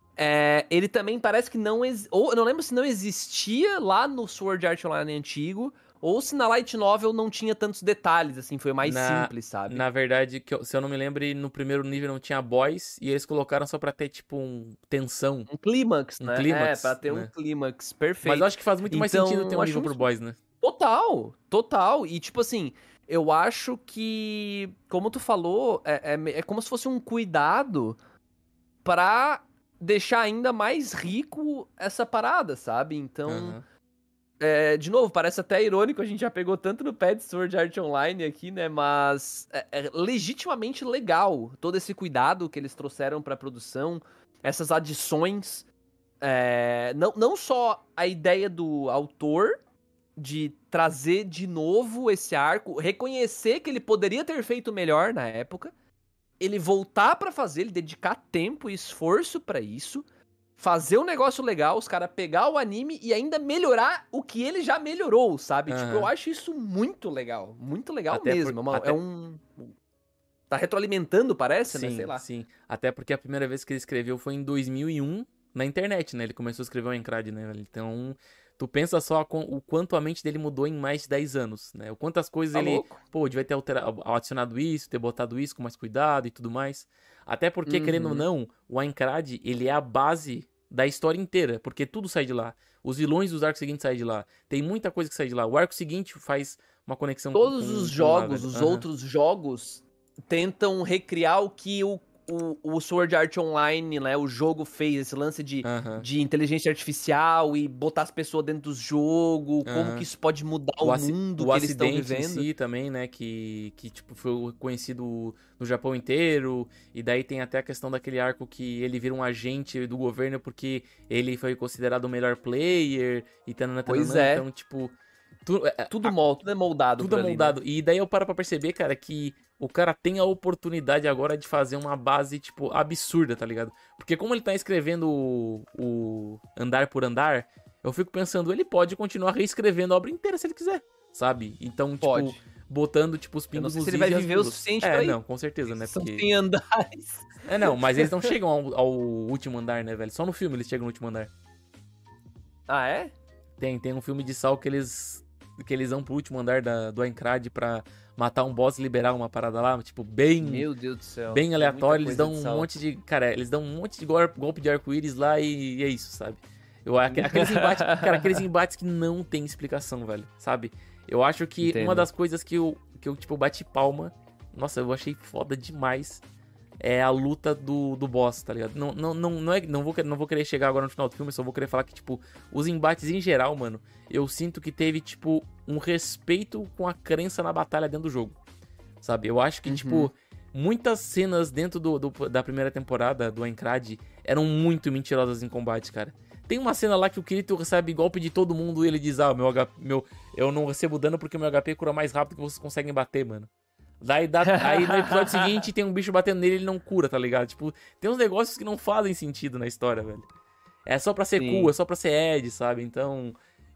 C: é, ele também parece que não... Ex... Ou, eu não lembro se não existia lá no Sword Art Online antigo, ou se na Light Novel não tinha tantos detalhes, assim, foi mais
D: Na-
C: simples, sabe?
D: Na verdade, que eu- se eu não me lembro, no primeiro nível não tinha boss e eles colocaram só pra ter, tipo, um tensão.
C: Um clímax,
D: Um
C: né?
D: clímax,
C: é, pra ter
D: né?
C: um clímax, perfeito.
D: Mas eu acho que faz muito mais
C: Então,
D: sentido ter um
C: eu
D: nível
C: acho
D: pro
C: um-
D: boss, né?
C: Total, total. E, tipo assim, eu acho que, como tu falou, é, é, é como se fosse um cuidado pra deixar ainda mais rico essa parada, sabe? Então,
D: Aham.
C: é, de novo, parece até irônico, a gente já pegou tanto no pé de Sword Art Online aqui, né? Mas é, é legitimamente legal todo esse cuidado que eles trouxeram pra produção, essas adições. é, não, não só a ideia do autor de trazer de novo esse arco, reconhecer que ele poderia ter feito melhor na época, ele voltar pra fazer, ele dedicar tempo e esforço pra isso, fazer um negócio legal, os caras pegar o anime e ainda melhorar o que ele já melhorou, sabe?
D: Aham.
C: Tipo, eu acho isso muito legal, muito legal
D: Até
C: mesmo.
D: por-
C: é uma-
D: até-
C: É um... Tá retroalimentando, parece, né?
D: Sim,
C: Sei lá.
D: sim. Até porque a primeira vez que ele escreveu foi em dois mil e um na internet, né? Ele começou a escrever o Aincrad, né? velho? Então, tu pensa só com o quanto a mente dele mudou em mais de dez anos, né? O quantas coisas
C: Tá
D: ele,
C: louco?
D: pô, devia ter alterado, adicionado isso, ter botado isso com mais cuidado e tudo mais. Até porque, querendo ou
C: Uhum.
D: não, o Aincrad, ele é a base da história inteira, porque tudo sai de lá. Os vilões dos arcos seguintes saem de lá. Tem muita coisa que sai de lá. O arco seguinte faz uma conexão com
C: Todos
D: com-
C: os
D: com lá,
C: jogos,
D: velho.
C: os
D: Aham.
C: outros jogos, tentam recriar o que o, o, o Sword Art Online, né, o jogo fez, esse lance de,
D: Aham.
C: de inteligência artificial e botar as pessoas dentro do jogo, como
D: Aham.
C: que isso pode mudar o,
D: aci-
C: mundo
D: o
C: que eles estão
D: acidente em
C: vivendo.
D: si também, né, que, que tipo, foi conhecido no Japão inteiro, e daí tem até a questão daquele arco que ele vira um agente do governo porque ele foi considerado o melhor player, e tanana,
C: Pois
D: tanana,
C: é.
D: então, tipo... Tu, é,
C: Tudo, mol, tudo é moldado
D: tudo
C: por
D: é
C: ali, né?
D: moldado. E daí eu paro pra perceber, cara, que o cara tem a oportunidade agora de fazer uma base, tipo, absurda, tá ligado? Porque como ele tá escrevendo o, o andar por andar, eu fico pensando, ele pode continuar reescrevendo a obra inteira se ele quiser, sabe? Então, tipo,
C: Pode.
D: botando, tipo, os
C: Eu não
D: pingos
C: sei
D: nos
C: se ele
D: is
C: vai
D: e as
C: viver o
D: vilas.
C: suficiente
D: É,
C: pra ir.
D: não, com certeza, né?
C: São
D: Porque...
C: cem andares.
D: É, não, mas eles não chegam ao, ao último andar, né, velho? Só no filme eles chegam no último andar.
C: Ah, é?
D: Tem, tem um filme de Sal que eles que eles vão pro último andar da, do Aincrad pra matar um boss e liberar uma parada lá, tipo, bem
C: Meu Deus do céu.
D: bem
C: tem
D: aleatório,
C: muita
D: eles
C: coisa
D: dão
C: de
D: um
C: sal.
D: monte de, cara, eles dão um monte de gor- golpe de arco-íris lá e, e é isso, sabe? Eu, aque- aqueles embates, cara, aqueles embates que não tem explicação, velho, sabe? Eu acho que
C: Entendo.
D: uma das coisas que eu, que eu, tipo, bati palma, nossa, eu achei foda demais, é a luta do, do boss, tá ligado? Não, não, não, não, é, não, vou, não vou querer chegar agora no final do filme, só vou querer falar que, tipo, os embates em geral, mano, eu sinto que teve, tipo, um respeito com a crença na batalha dentro do jogo, sabe? Eu acho que, uhum. tipo, muitas cenas dentro do, do, da primeira temporada do Aincrad eram muito mentirosas em combate, cara. Tem uma cena lá que o Kirito recebe golpe de todo mundo e ele diz, ah, meu, H P, meu eu não recebo dano porque meu H P cura mais rápido que vocês conseguem bater, mano. Daí dá, aí no episódio seguinte tem um bicho batendo nele e ele não cura, tá ligado? Tipo, tem uns negócios que não fazem sentido na história, velho. É só pra ser Sim. cool, é só pra ser Ed, sabe? Então...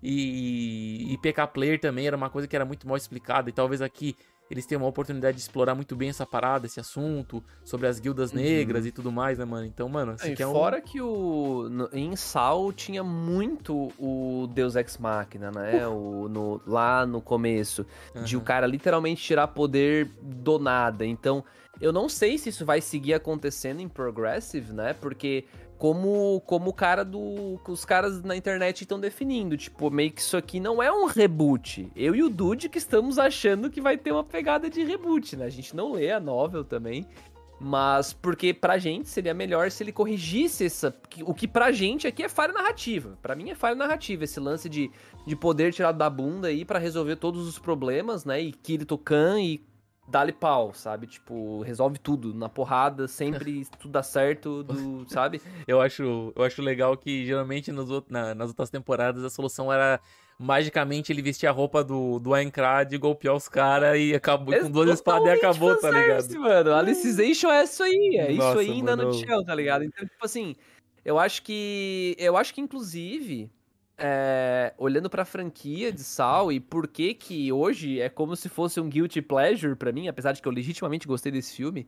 D: E, e P K Player também era uma coisa que era muito mal explicada. E talvez aqui eles tenham uma oportunidade de explorar muito bem essa parada, esse assunto, sobre as guildas negras uhum. e tudo mais, né, mano? Então, mano,
C: assim,
D: que é um...
C: fora que o no, em Saw tinha muito o Deus Ex Machina, né? Uh. O, no, lá no começo, uhum. de o cara literalmente tirar poder do nada. Então, eu não sei se isso vai seguir acontecendo em Progressive, né? Porque como, como o cara do... os caras na internet estão definindo, tipo, meio que isso aqui não é um reboot. Eu e o Dude que estamos achando que vai ter uma pegada de reboot, né? A gente não lê a novel também, mas porque pra gente seria melhor se ele corrigisse essa... O que pra gente aqui é falha narrativa. Pra mim é falha narrativa, esse lance de, de poder tirado da bunda aí pra resolver todos os problemas, né? E Kirito-kan e dá-lhe pau, sabe? Tipo, resolve tudo na porrada, sempre tudo dá certo, do, sabe?
D: Eu acho, eu acho legal que geralmente nos, na, nas outras temporadas a solução era magicamente ele vestir a roupa do, do Aincrad, golpear os caras e acabou é com duas espadas e acabou, tá ligado?
C: Mano, a Alicization é isso aí, é Nossa, isso aí ainda no Shell, tá ligado? Então, tipo assim, eu acho que, eu acho que inclusive... É, olhando pra franquia de Saw e por que que hoje é como se fosse um guilty pleasure pra mim, apesar de que eu legitimamente gostei desse filme,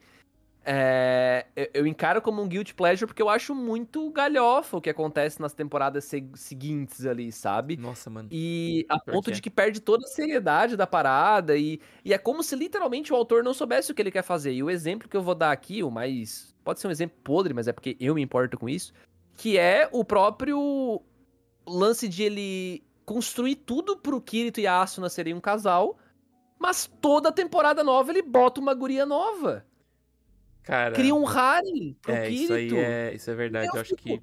C: é, eu, eu encaro como um guilty pleasure porque eu acho muito galhofa o que acontece nas temporadas se- seguintes ali, sabe?
D: Nossa, mano.
C: E a
D: Pior
C: ponto
D: que é.
C: de que perde toda a seriedade da parada e, e é como se literalmente o autor não soubesse o que ele quer fazer. E o exemplo que eu vou dar aqui, o mais... pode ser um exemplo podre, mas é porque eu me importo com isso, que é o próprio... o lance de ele construir tudo pro Kirito e a Asuna serem um casal, mas toda temporada nova ele bota uma guria nova.
D: Cara...
C: Cria um Harem pro
D: é,
C: Kirito.
D: Isso aí é, isso é verdade, eu, eu acho
C: fico...
D: que...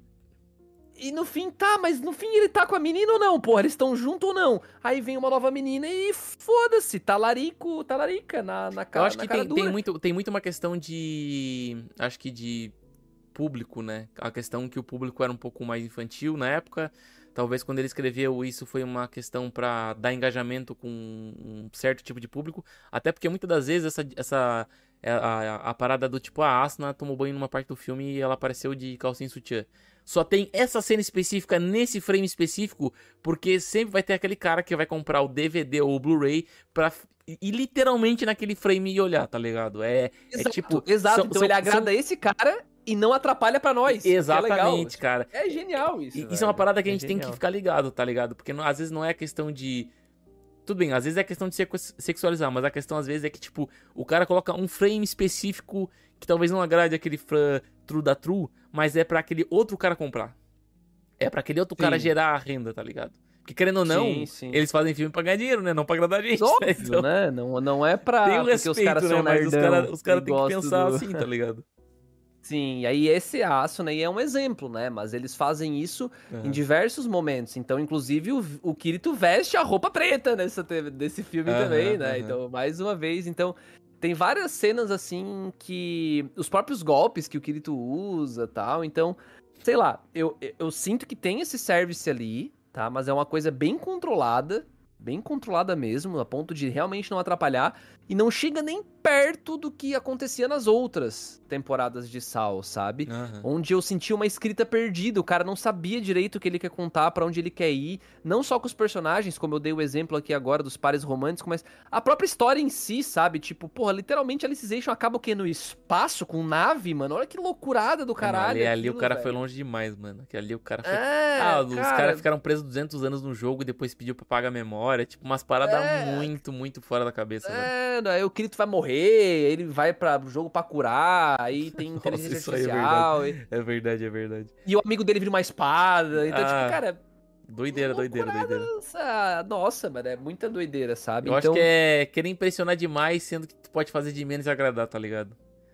C: E no fim, tá, mas no fim ele tá com a menina ou não, porra? Eles estão juntos ou não? Aí vem uma nova menina e foda-se, talarico, talarica na, na cara
D: Eu acho
C: na
D: que
C: cara
D: tem,
C: dura.
D: tem, muito, tem muito uma questão de... acho que de público, né? A questão que o público era um pouco mais infantil na época... Talvez quando ele escreveu isso foi uma questão pra dar engajamento com um certo tipo de público. Até porque muitas das vezes essa, essa a, a, a parada do tipo, a Asuna tomou banho numa parte do filme e ela apareceu de calcinha e sutiã. Só tem essa cena específica nesse frame específico porque sempre vai ter aquele cara que vai comprar o D V D ou o Blu-ray pra ir literalmente naquele frame e olhar, tá ligado? É,
C: exato,
D: é tipo...
C: Exato,
D: são,
C: então
D: são,
C: ele agrada
D: são...
C: esse cara... e não atrapalha pra nós.
D: Exatamente,
C: é legal.
D: cara.
C: É genial isso.
D: Isso
C: velho.
D: é uma parada que a
C: é
D: gente
C: genial.
D: tem que ficar ligado, tá ligado? Porque não, às vezes não é questão de... Tudo bem, às vezes é questão de sexualizar, mas a questão às vezes é que, tipo, o cara coloca um frame específico que talvez não agrade aquele fã true da true, mas é pra aquele outro cara comprar. É pra aquele outro sim. cara gerar a renda, tá ligado? Porque querendo ou não, sim, sim. eles fazem filme pra ganhar dinheiro, né? Não pra agradar a gente.
C: Óbvio,
D: né? Então,
C: né? Não, não é pra...
D: tem o respeito,
C: porque os caras
D: né?
C: são
D: Mas
C: nerdão,
D: os caras os cara têm que
C: gostam
D: pensar
C: do...
D: assim, tá ligado?
C: Sim, e aí esse Asuna aí é um exemplo, né? Mas eles fazem isso
D: Uhum.
C: em diversos momentos. Então, inclusive, o, o Kirito veste a roupa preta nessa, nesse filme
D: Uhum,
C: também, né?
D: uhum.
C: Então, mais uma vez, então... Tem várias cenas, assim, que... Os próprios golpes que o Kirito usa e tal. Então, sei lá, eu, eu, eu sinto que tem esse service ali, tá? Mas é uma coisa bem controlada. Bem controlada mesmo, a ponto de realmente não atrapalhar. E não chega nem perto do que acontecia nas outras temporadas de Saw, sabe?
D: Uhum.
C: Onde eu senti uma escrita perdida. O cara não sabia direito o que ele quer contar, pra onde ele quer ir. Não só com os personagens, como eu dei o exemplo aqui agora dos pares românticos, mas a própria história em si, sabe? Tipo, porra, literalmente a Alicization acaba o quê? No espaço, com nave, mano? Olha que loucurada do caralho.
D: Ali, ali
C: aquilo,
D: o cara
C: velho.
D: foi longe demais, mano. Que ali o cara foi...
C: É,
D: ah, os
C: cara...
D: caras ficaram presos duzentos anos no jogo e depois pediu pra pagar a memória. Tipo, umas paradas
C: É...
D: muito, muito fora da cabeça, velho.
C: É, aí o Kirito vai morrer, ele vai para o jogo pra curar, aí tem inteligência
D: Nossa, isso
C: artificial.
D: aí é, verdade.
C: E...
D: é verdade, é verdade.
C: E o amigo dele vira uma espada. Então,
D: Ah,
C: tipo, cara...
D: Doideira, doideira, doideira.
C: Nossa, nossa, mano, é muita doideira, sabe?
D: Eu
C: então...
D: acho que é querer impressionar demais, sendo que tu pode fazer de menos e agradar, tá ligado?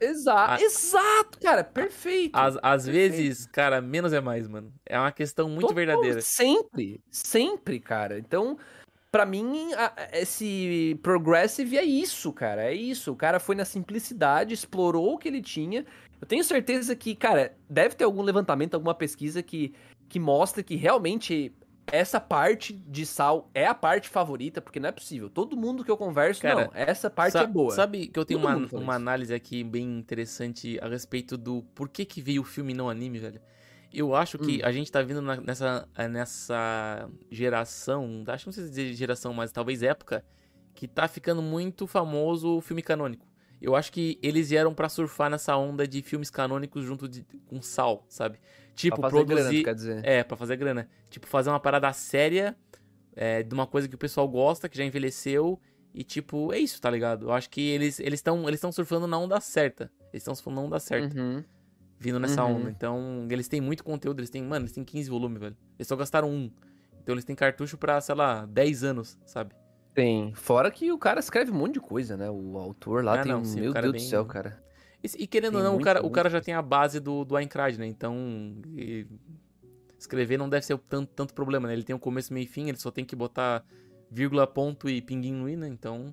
C: Exato,
D: A-
C: exato, cara, perfeito.
D: Às, às
C: Perfeito.
D: vezes, cara, menos é mais, mano. É uma questão muito
C: Total,
D: verdadeira.
C: Sempre, sempre, cara. Então, pra mim, a- esse Progressive é isso, cara. É isso. O cara foi na simplicidade, explorou o que ele tinha. Eu tenho certeza que, cara, deve ter algum levantamento, alguma pesquisa que, que mostra que realmente essa parte de sal é a parte favorita, porque não é possível. Todo mundo que eu converso,
D: Cara,
C: não, essa parte
D: Sa-
C: é boa.
D: Sabe que eu tenho
C: Todo
D: uma,
C: mundo fala
D: uma
C: isso.
D: análise aqui bem interessante a respeito do por que que veio o filme e não anime, velho? Eu acho que
C: Hum.
D: a gente tá vindo na- nessa, eh, nessa geração, acho que não sei dizer geração, mas talvez época, que tá ficando muito famoso o filme canônico. Eu acho que eles vieram pra surfar nessa onda de filmes canônicos junto de, com sal, sabe? Tipo,
C: Pra fazer
D: produzir.
C: grana, tu quer dizer.
D: É, pra fazer grana. Tipo, fazer uma parada séria, é, de uma coisa que o pessoal gosta, que já envelheceu. E, tipo, é isso, tá ligado? Eu acho que eles eles estão eles estão surfando na onda certa. Eles estão surfando na onda certa,
C: Uhum.
D: vindo nessa
C: Uhum.
D: onda. Então, eles têm muito conteúdo. Eles têm, mano, eles têm quinze volumes, velho. Eles só gastaram um. Então, eles têm cartucho pra, sei lá, dez anos, sabe?
C: Tem. Fora que o cara escreve um monte de coisa, né? O autor lá
D: Ah,
C: tem
D: não,
C: um.
D: sim, o
C: Meu
D: cara é
C: Deus do
D: bem-
C: céu, cara.
D: E, e querendo
C: Tem
D: ou não, o
C: muita,
D: cara, o
C: muita
D: cara já
C: coisa.
D: tem a base do, do Aincrad, né? Então, e- escrever não deve ser tanto, tanto problema, né? Ele tem um começo, meio e fim, ele só tem que botar vírgula, ponto e pinguim no i, né? Então,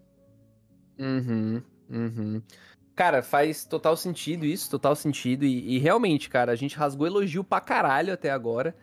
C: Uhum, uhum. Cara, faz total sentido isso, total sentido. E, e realmente, cara, a gente rasgou elogio pra caralho até agora.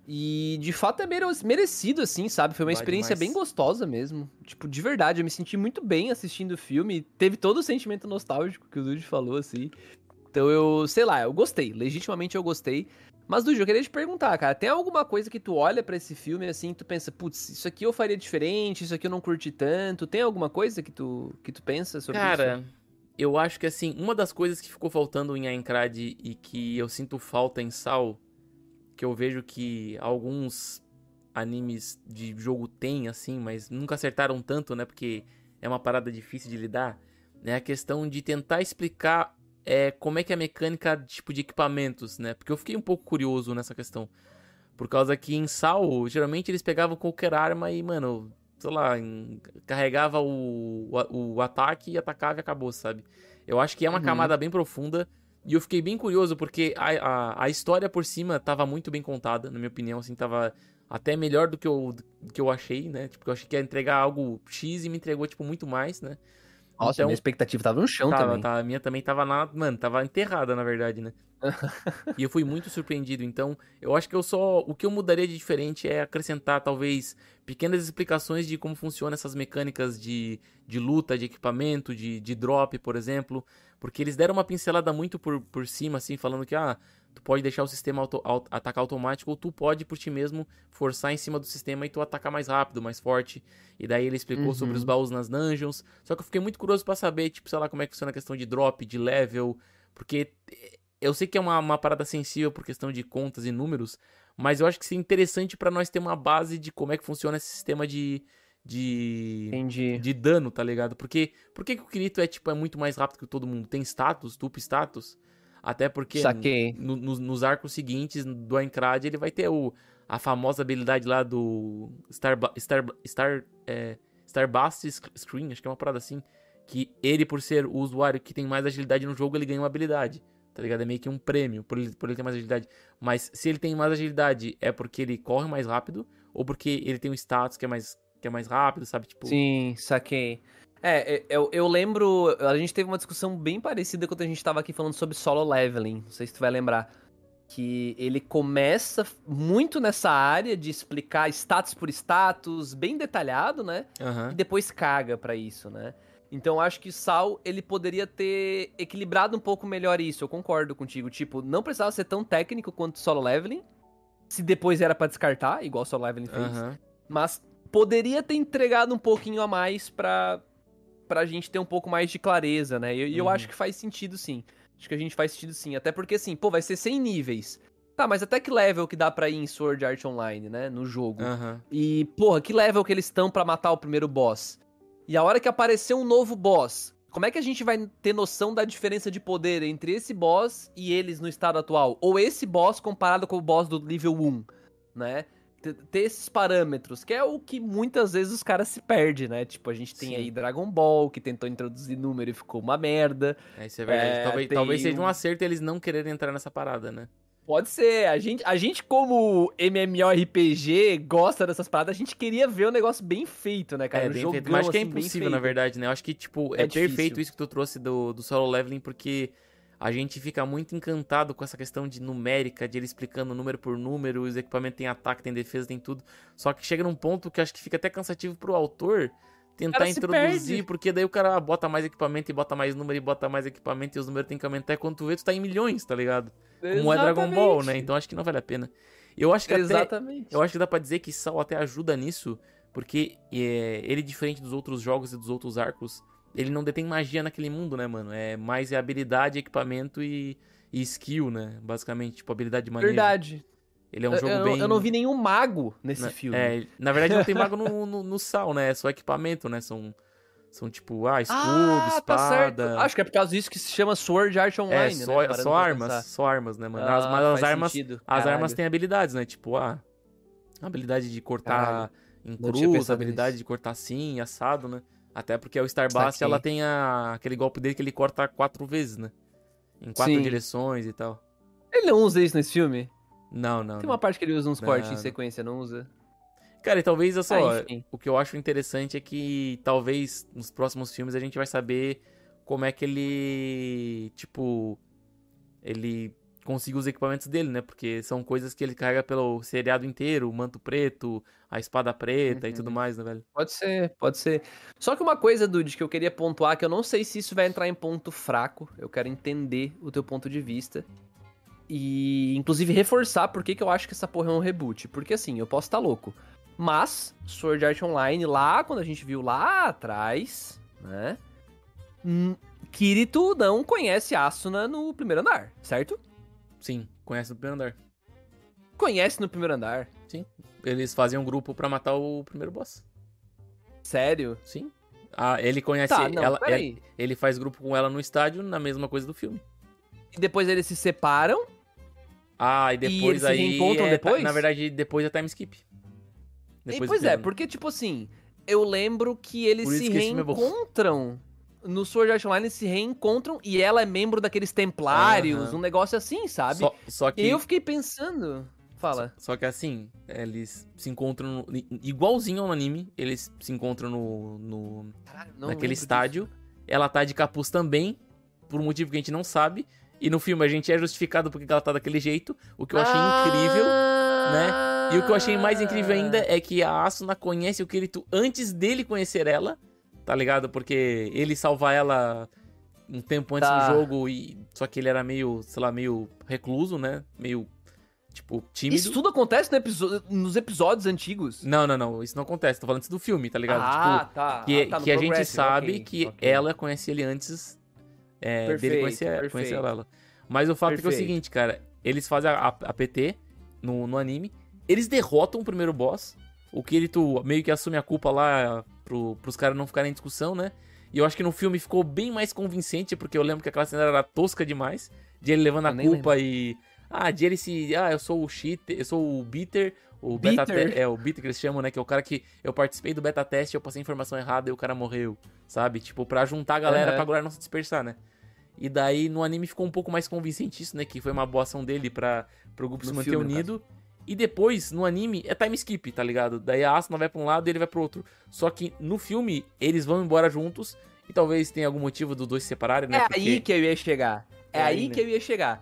C: E de fato é mere- merecido, assim, sabe? Foi uma
D: Vai
C: experiência
D: demais.
C: bem gostosa mesmo. Tipo, de verdade, eu me senti muito bem assistindo o filme. Teve todo o sentimento nostálgico que o Dude falou, assim. Então eu, sei lá, eu gostei. Legitimamente eu gostei. Mas, Dude, eu queria te perguntar, cara, tem alguma coisa que tu olha pra esse filme assim, e tu pensa, putz, isso aqui eu faria diferente, isso aqui eu não curti tanto. Tem alguma coisa que tu, que tu pensa sobre isso?
D: cara, eu acho que assim, uma das coisas que ficou faltando em Aincrad e que eu sinto falta em Sal, que eu vejo que alguns animes de jogo têm, assim, mas nunca acertaram tanto, né? Porque é uma parada difícil de lidar, né? A questão de tentar explicar é, como é que é a mecânica tipo, de equipamentos, né? Porque eu fiquei um pouco curioso nessa questão. Por causa que em Sal, geralmente eles pegavam qualquer arma e, mano, sei lá, em- carregava o, o, o ataque e atacava e acabou, sabe? Eu acho que é uma
C: Uhum.
D: camada bem profunda. E eu fiquei bem curioso porque a, a, a história por cima tava muito bem contada, na minha opinião, assim, tava até melhor do que eu, do que eu achei, né? Tipo, eu achei que ia entregar algo X e me entregou, tipo, muito mais, né?
C: Nossa, minha
D: Então,
C: expectativa tava no chão
D: tava,
C: também.
D: tava, a minha também tava na, mano, tava enterrada, na verdade, né? E eu fui muito surpreendido. Então, eu acho que eu só. O que eu mudaria de diferente é acrescentar, talvez, pequenas explicações de como funcionam essas mecânicas de, de luta, de equipamento, de, de drop, por exemplo. Porque eles deram uma pincelada muito por, por cima, assim, falando que, ah, tu pode deixar o sistema auto, auto, atacar automático, ou tu pode, por ti mesmo, forçar em cima do sistema e tu atacar mais rápido, mais forte. E daí ele explicou
C: Uhum.
D: sobre os baús nas dungeons. Só que eu fiquei muito curioso pra saber, tipo, sei lá, como é que funciona a questão de drop, de level. Porque eu sei que é uma, uma parada sensível por questão de contas e números, mas eu acho que seria interessante pra nós ter uma base de como é que funciona esse sistema de de,
C: Entendi.
D: de dano, tá ligado? Porque por que que o Kirito é tipo é muito mais rápido que todo mundo? Tem status, tupa status. Até porque
C: Saquei.
D: no- no- nos arcos seguintes do Aincrad ele vai ter o, a famosa habilidade lá do Star Star Star é, Starbust Screen, acho que é uma parada assim, que ele por ser o usuário que tem mais agilidade no jogo, ele ganha uma habilidade. Tá ligado? É meio que um prêmio por ele, por ele ter mais agilidade. Mas se ele tem mais agilidade, é porque ele corre mais rápido ou porque ele tem um status que é mais, que é mais rápido, sabe? Tipo,
C: Sim, saquei. É, é, eu, eu lembro. A gente teve uma discussão bem parecida quando a gente tava aqui falando sobre solo leveling. Não sei se tu vai lembrar. Que ele começa muito nessa área de explicar status por status, bem detalhado, né?
D: aham.
C: E depois caga pra isso, né? Então eu acho que Sal, ele poderia ter equilibrado um pouco melhor isso. Eu concordo contigo. Tipo, não precisava ser tão técnico quanto solo leveling. Se depois era pra descartar, igual solo leveling fez.
D: Aham.
C: Mas poderia ter entregado um pouquinho a mais pra, pra gente ter um pouco mais de clareza, né? E eu, eu
D: Uhum.
C: acho que faz sentido sim. Acho que a gente faz sentido sim. Até porque assim, pô, vai ser cem níveis. Tá, mas até que level que dá pra ir em Sword Art Online, né? No jogo.
D: Aham.
C: E, porra, que level que eles estão pra matar o primeiro boss? E a hora que aparecer um novo boss, como é que a gente vai ter noção da diferença de poder entre esse boss e eles no estado atual? Ou esse boss comparado com o boss do nível um, né? T- Ter esses parâmetros, que é o que muitas vezes os caras se perdem, né? Tipo, a gente tem
D: Sim.
C: aí Dragon Ball, que tentou introduzir número e ficou uma merda.
D: É, isso é verdade.
C: É,
D: talvez,
C: tem
D: talvez seja um
C: um-
D: acerto eles não quererem entrar nessa parada, né?
C: Pode ser. A gente, a gente, como MMORPG, gosta dessas paradas, a gente queria ver um negócio bem feito, né, cara?
D: É,
C: Um
D: bem
C: jogão,
D: feito. Mas acho que é
C: assim, bem
D: impossível, na
C: feito.
D: verdade, né? Eu acho que, tipo, é,
C: É difícil.
D: perfeito isso que tu trouxe do, do solo leveling, porque a gente fica muito encantado com essa questão de numérica, de ele explicando número por número, os equipamentos têm ataque, tem defesa, tem tudo. Só que chega num ponto que eu acho que fica até cansativo pro autor tentar
C: cara se
D: introduzir,
C: perde.
D: porque daí o cara bota mais equipamento e bota mais número e bota mais equipamento e os números tem que aumentar, e quando tu vê, tu tá em milhões, tá ligado? Como é Dragon Ball, né? Então acho que não vale a pena. Eu acho que até,
C: Exatamente.
D: eu acho que dá pra dizer que Saw até ajuda nisso, porque é, ele, diferente dos outros jogos e dos outros arcos, ele não detém magia naquele mundo, né, mano? É mais é habilidade, equipamento e, e skill, né? Basicamente, tipo, habilidade de manejo.
C: Verdade.
D: Ele é um
C: Eu-
D: jogo
C: eu,
D: bem...
C: eu não vi nenhum mago nesse
D: na,
C: filme.
D: É, na verdade não tem mago no, no, no Saw, né? É só equipamento, né? São, são tipo, ah, escudo,
C: ah, tá certo.
D: espada...
C: Acho que é por causa disso que se chama Sword Art
D: É,
C: Online,
D: só,
C: né? Parando
D: só
C: pra
D: armas,
C: pensar.
D: só armas, né, mano?
C: Ah,
D: as, mas as
C: faz
D: armas,
C: sentido,
D: as
C: caralho.
D: armas têm habilidades, né? Tipo, ah, habilidade de cortar
C: Caralho,
D: em
C: não tinha
D: cruz,
C: pensado
D: habilidade
C: nisso.
D: de cortar assim, assado, né? Até porque o Starbast,
C: Saquei.
D: ela tem a, aquele golpe dele que ele corta quatro vezes, né? Em quatro
C: Sim.
D: direções e tal.
C: Ele não usa isso nesse filme?
D: Não, não,
C: Tem
D: não.
C: uma parte que ele usa uns
D: Não,
C: cortes em
D: não.
C: sequência, não usa?
D: Cara, e talvez, olha só,
C: Ah, enfim.
D: o que eu acho interessante é que talvez nos próximos filmes a gente vai saber como é que ele, tipo, ele conseguiu os equipamentos dele, né? Porque são coisas que ele carrega pelo seriado inteiro, o manto preto, a espada preta e
C: Uhum.
D: tudo mais, né, velho?
C: Pode ser, pode ser. Só que uma coisa, Dude, que eu queria pontuar, que eu não sei se isso vai entrar em ponto fraco, eu quero entender o teu ponto de vista. E, inclusive, reforçar por que que eu acho que essa porra é um reboot. Porque, assim, eu posso estar louco. Mas, Sword Art Online, lá, quando a gente viu lá atrás, né? hum, Kirito não conhece Asuna no primeiro andar, certo?
D: Sim, conhece o primeiro andar.
C: Conhece no primeiro andar.
D: Sim. Eles fazem um grupo pra matar o primeiro boss.
C: Sério?
D: Sim. Ah, ele conhece
C: Tá, não,
D: ela,
C: peraí.
D: ele, ele faz grupo com ela no estádio, na mesma coisa do filme.
C: E depois eles se separam.
D: Ah, e
C: eles
D: depois
C: se
D: aí.
C: reencontram
D: é,
C: depois?
D: Na verdade, depois é time skip.
C: E,
D: Depois
C: pois
D: do
C: é,
D: primeiro.
C: porque, tipo assim, eu lembro que eles
D: Por isso
C: se
D: que esse filme é bom.
C: reencontram. No Sword Art Online eles se reencontram e ela é membro daqueles templários,
D: Aham.
C: um negócio assim, sabe?
D: Só, só que.
C: E eu fiquei pensando. Fala.
D: Só que assim, eles se encontram. No, igualzinho ao anime, eles se encontram no. no
C: Caralho, não
D: naquele
C: lembro
D: estádio.
C: disso.
D: Ela tá de capuz também, por um motivo que a gente não sabe. E no filme a gente é justificado porque ela tá daquele jeito. O que eu achei incrível, né? E o que eu achei mais incrível ainda é que a Asuna conhece o Kirito antes dele conhecer ela, tá ligado? Porque ele salva ela um tempo antes
C: Tá.
D: do jogo, e só que ele era meio, sei lá, meio recluso, né? Meio, tipo, tímido.
C: Isso tudo acontece no episo- nos episódios antigos.
D: Não, não, não, isso não acontece, tô falando isso do filme, tá ligado?
C: Ah,
D: tipo,
C: tá.
D: que,
C: Ah, tá, no
D: que a gente
C: Progressive,
D: sabe
C: ok,
D: que
C: ok.
D: ela conhece ele antes é, dele
C: Perfeito,
D: conhecer,
C: perfeito.
D: conhecer ela. Mas o fato é que é o
C: Perfeito.
D: seguinte, cara, eles fazem a, a, a P T no, no anime, eles derrotam o primeiro boss, o Kirito meio que assume a culpa lá pro, pros caras não ficarem em discussão, né? E eu acho que no filme ficou bem mais convincente, porque eu lembro que aquela cena era tosca demais, de ele levando
C: Eu
D: a
C: nem
D: culpa e... Ah, de ele se... Ah, eu sou o cheater, eu sou o bitter, o beta
C: Bitter.
D: te- É, o bitter que eles chamam, né? Que é o cara que eu participei do beta teste, eu passei informação errada e o cara morreu, sabe? Tipo, pra juntar a galera,
C: Aham.
D: pra galera não se dispersar, né? E daí no anime ficou um pouco mais convincente isso, né? Que foi uma boa ação dele pra, pro grupo
C: No
D: se manter
C: filme, no
D: unido. E depois, no anime, é time skip, tá ligado? Daí a Asuna vai pra um lado e ele vai pro outro. Só que no filme, eles vão embora juntos. E talvez tenha algum motivo dos dois se separarem, né?
C: É
D: Porque-
C: aí que eu ia chegar. É,
D: É
C: aí,
D: aí, né?
C: que eu ia chegar.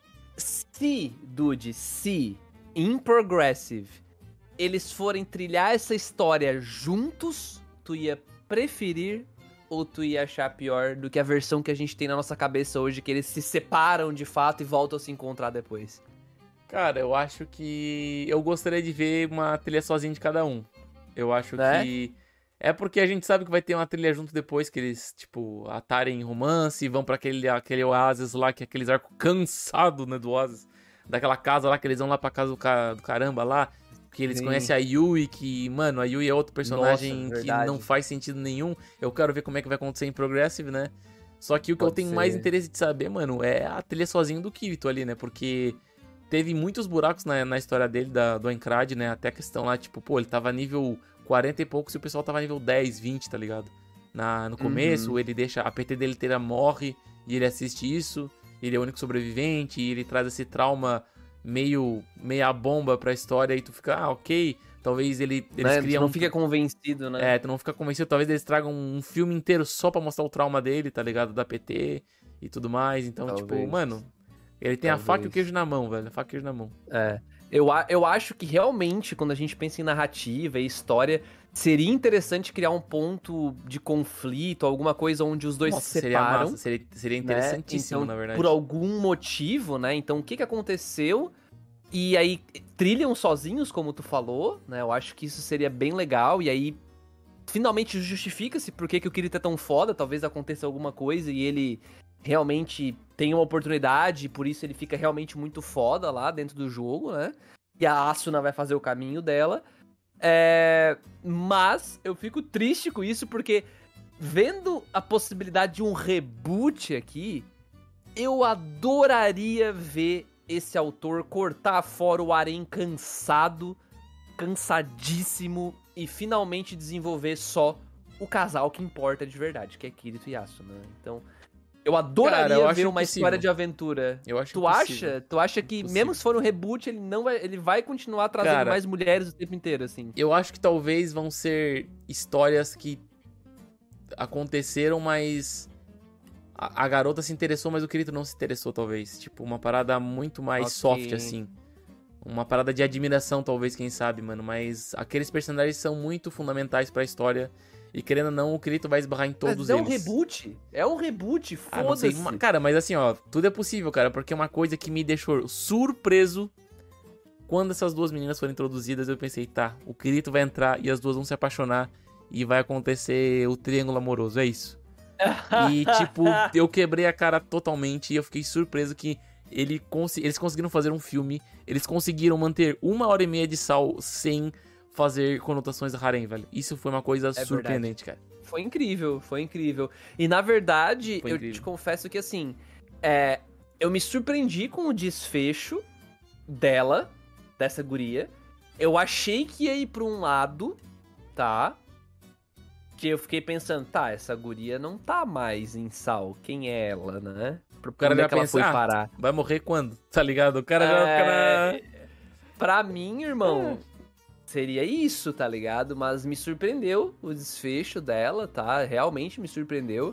C: Se, Dude, se em Progressive eles forem trilhar essa história juntos, tu ia preferir ou tu ia achar pior do que a versão que a gente tem na nossa cabeça hoje, que eles se separam de fato e voltam a se encontrar depois?
D: Cara, eu acho que eu gostaria de ver uma trilha sozinha de cada um. Eu acho
C: Né?
D: que... É porque a gente sabe que vai ter uma trilha junto depois, que eles, tipo, atarem romance e vão pra aquele, aquele oásis lá, que é aqueles arcos cansados, né, do oásis. Daquela casa lá, que eles vão lá pra casa do, ca- do caramba lá, que eles
C: Sim.
D: conhecem a Yui, que, mano, a Yui é outro personagem
C: Nossa,
D: que
C: verdade.
D: não faz sentido nenhum. Eu quero ver como é que vai acontecer em Progressive, né? Só que o que eu
C: Pode
D: tenho
C: ser.
D: mais interesse de saber, mano, é a trilha sozinho do Kirito ali, né? Porque teve muitos buracos na, na história dele, da, do Aincrad, né? Até a questão lá, tipo, pô, ele tava nível quarenta e poucos e o pessoal tava nível dez, vinte, tá ligado? Na, no começo,
C: Uhum.
D: ele deixa, a P T dele inteira morre e ele assiste isso, ele é o único sobrevivente e ele traz esse trauma meio, meia bomba pra história e tu fica, ah, ok, talvez ele, eles
C: Né?
D: criam...
C: Não
D: um-
C: fica convencido, né?
D: É, tu não fica convencido, talvez eles tragam um filme inteiro só pra mostrar o trauma dele, tá ligado? Da P T e tudo mais, então, tipo,
C: Talvez.
D: mano, ele tem a
C: Talvez.
D: faca e o queijo na mão, velho, a faca e o queijo na mão.
C: É. Eu, a- eu acho que realmente, quando a gente pensa em narrativa e história, seria interessante criar um ponto de conflito, alguma coisa onde os dois
D: Nossa,
C: se
D: seria
C: separam.
D: massa, seria, seria
C: né?
D: interessantíssimo,
C: Então,
D: na verdade.
C: por algum motivo, né? Então, o que que aconteceu? E aí, trilham sozinhos, como tu falou, né? Eu acho que isso seria bem legal. E aí, finalmente justifica-se por que que o Kirito é tão foda. Talvez aconteça alguma coisa e ele realmente tem uma oportunidade, e por isso ele fica realmente muito foda lá dentro do jogo, né? E a Asuna vai fazer o caminho dela. É... Mas eu fico triste com isso, porque vendo a possibilidade de um reboot aqui, eu adoraria ver esse autor cortar fora o Arém cansado, cansadíssimo, e finalmente desenvolver só o casal que importa de verdade, que é Kirito e Asuna. Então, eu adoraria
D: Cara, eu acho
C: ver uma
D: impossível.
C: história de aventura.
D: Eu acho
C: Tu
D: impossível.
C: acha? Tu acha que
D: Impossível.
C: mesmo se for um reboot, ele não vai, ele vai continuar trazendo
D: Cara,
C: mais mulheres o tempo inteiro, assim?
D: Eu acho que talvez vão ser histórias que aconteceram, mas a, a garota se interessou, mas o Kirito não se interessou, talvez. Tipo, uma parada muito mais
C: Ok.
D: soft, assim. Uma parada de admiração, talvez, quem sabe, mano. Mas aqueles personagens são muito fundamentais pra história. E querendo ou não, o Kirito vai esbarrar em todos
C: Mas é um
D: eles.
C: reboot. É um reboot,
D: Ah, não sei.
C: foda-se.
D: Cara, mas assim, ó, tudo é possível, cara. Porque uma coisa que me deixou surpreso... Quando essas duas meninas foram introduzidas, eu pensei, tá, o Kirito vai entrar e as duas vão se apaixonar e vai acontecer o triângulo amoroso, é isso. E, tipo, eu quebrei a cara totalmente e eu fiquei surpreso que ele cons- eles conseguiram fazer um filme, eles conseguiram manter uma hora e meia de sal sem fazer conotações do harem, velho. Isso foi uma coisa surpreendente, cara.
C: Foi incrível, foi incrível. E na verdade,
D: Foi
C: eu
D: incrível.
C: te confesso que assim, é, eu me surpreendi com o desfecho dela, dessa guria. Eu achei que ia ir pra um lado, tá? Que eu fiquei pensando, tá, essa guria não tá mais em sal. Quem é ela, né? Por
D: O cara
C: onde é
D: já
C: que ela
D: pensa,
C: foi
D: ah,
C: parar?
D: vai morrer quando? Tá ligado? O cara já fica na...
C: É, Pra mim, irmão, seria isso, tá ligado? Mas me surpreendeu o desfecho dela, tá? Realmente me surpreendeu.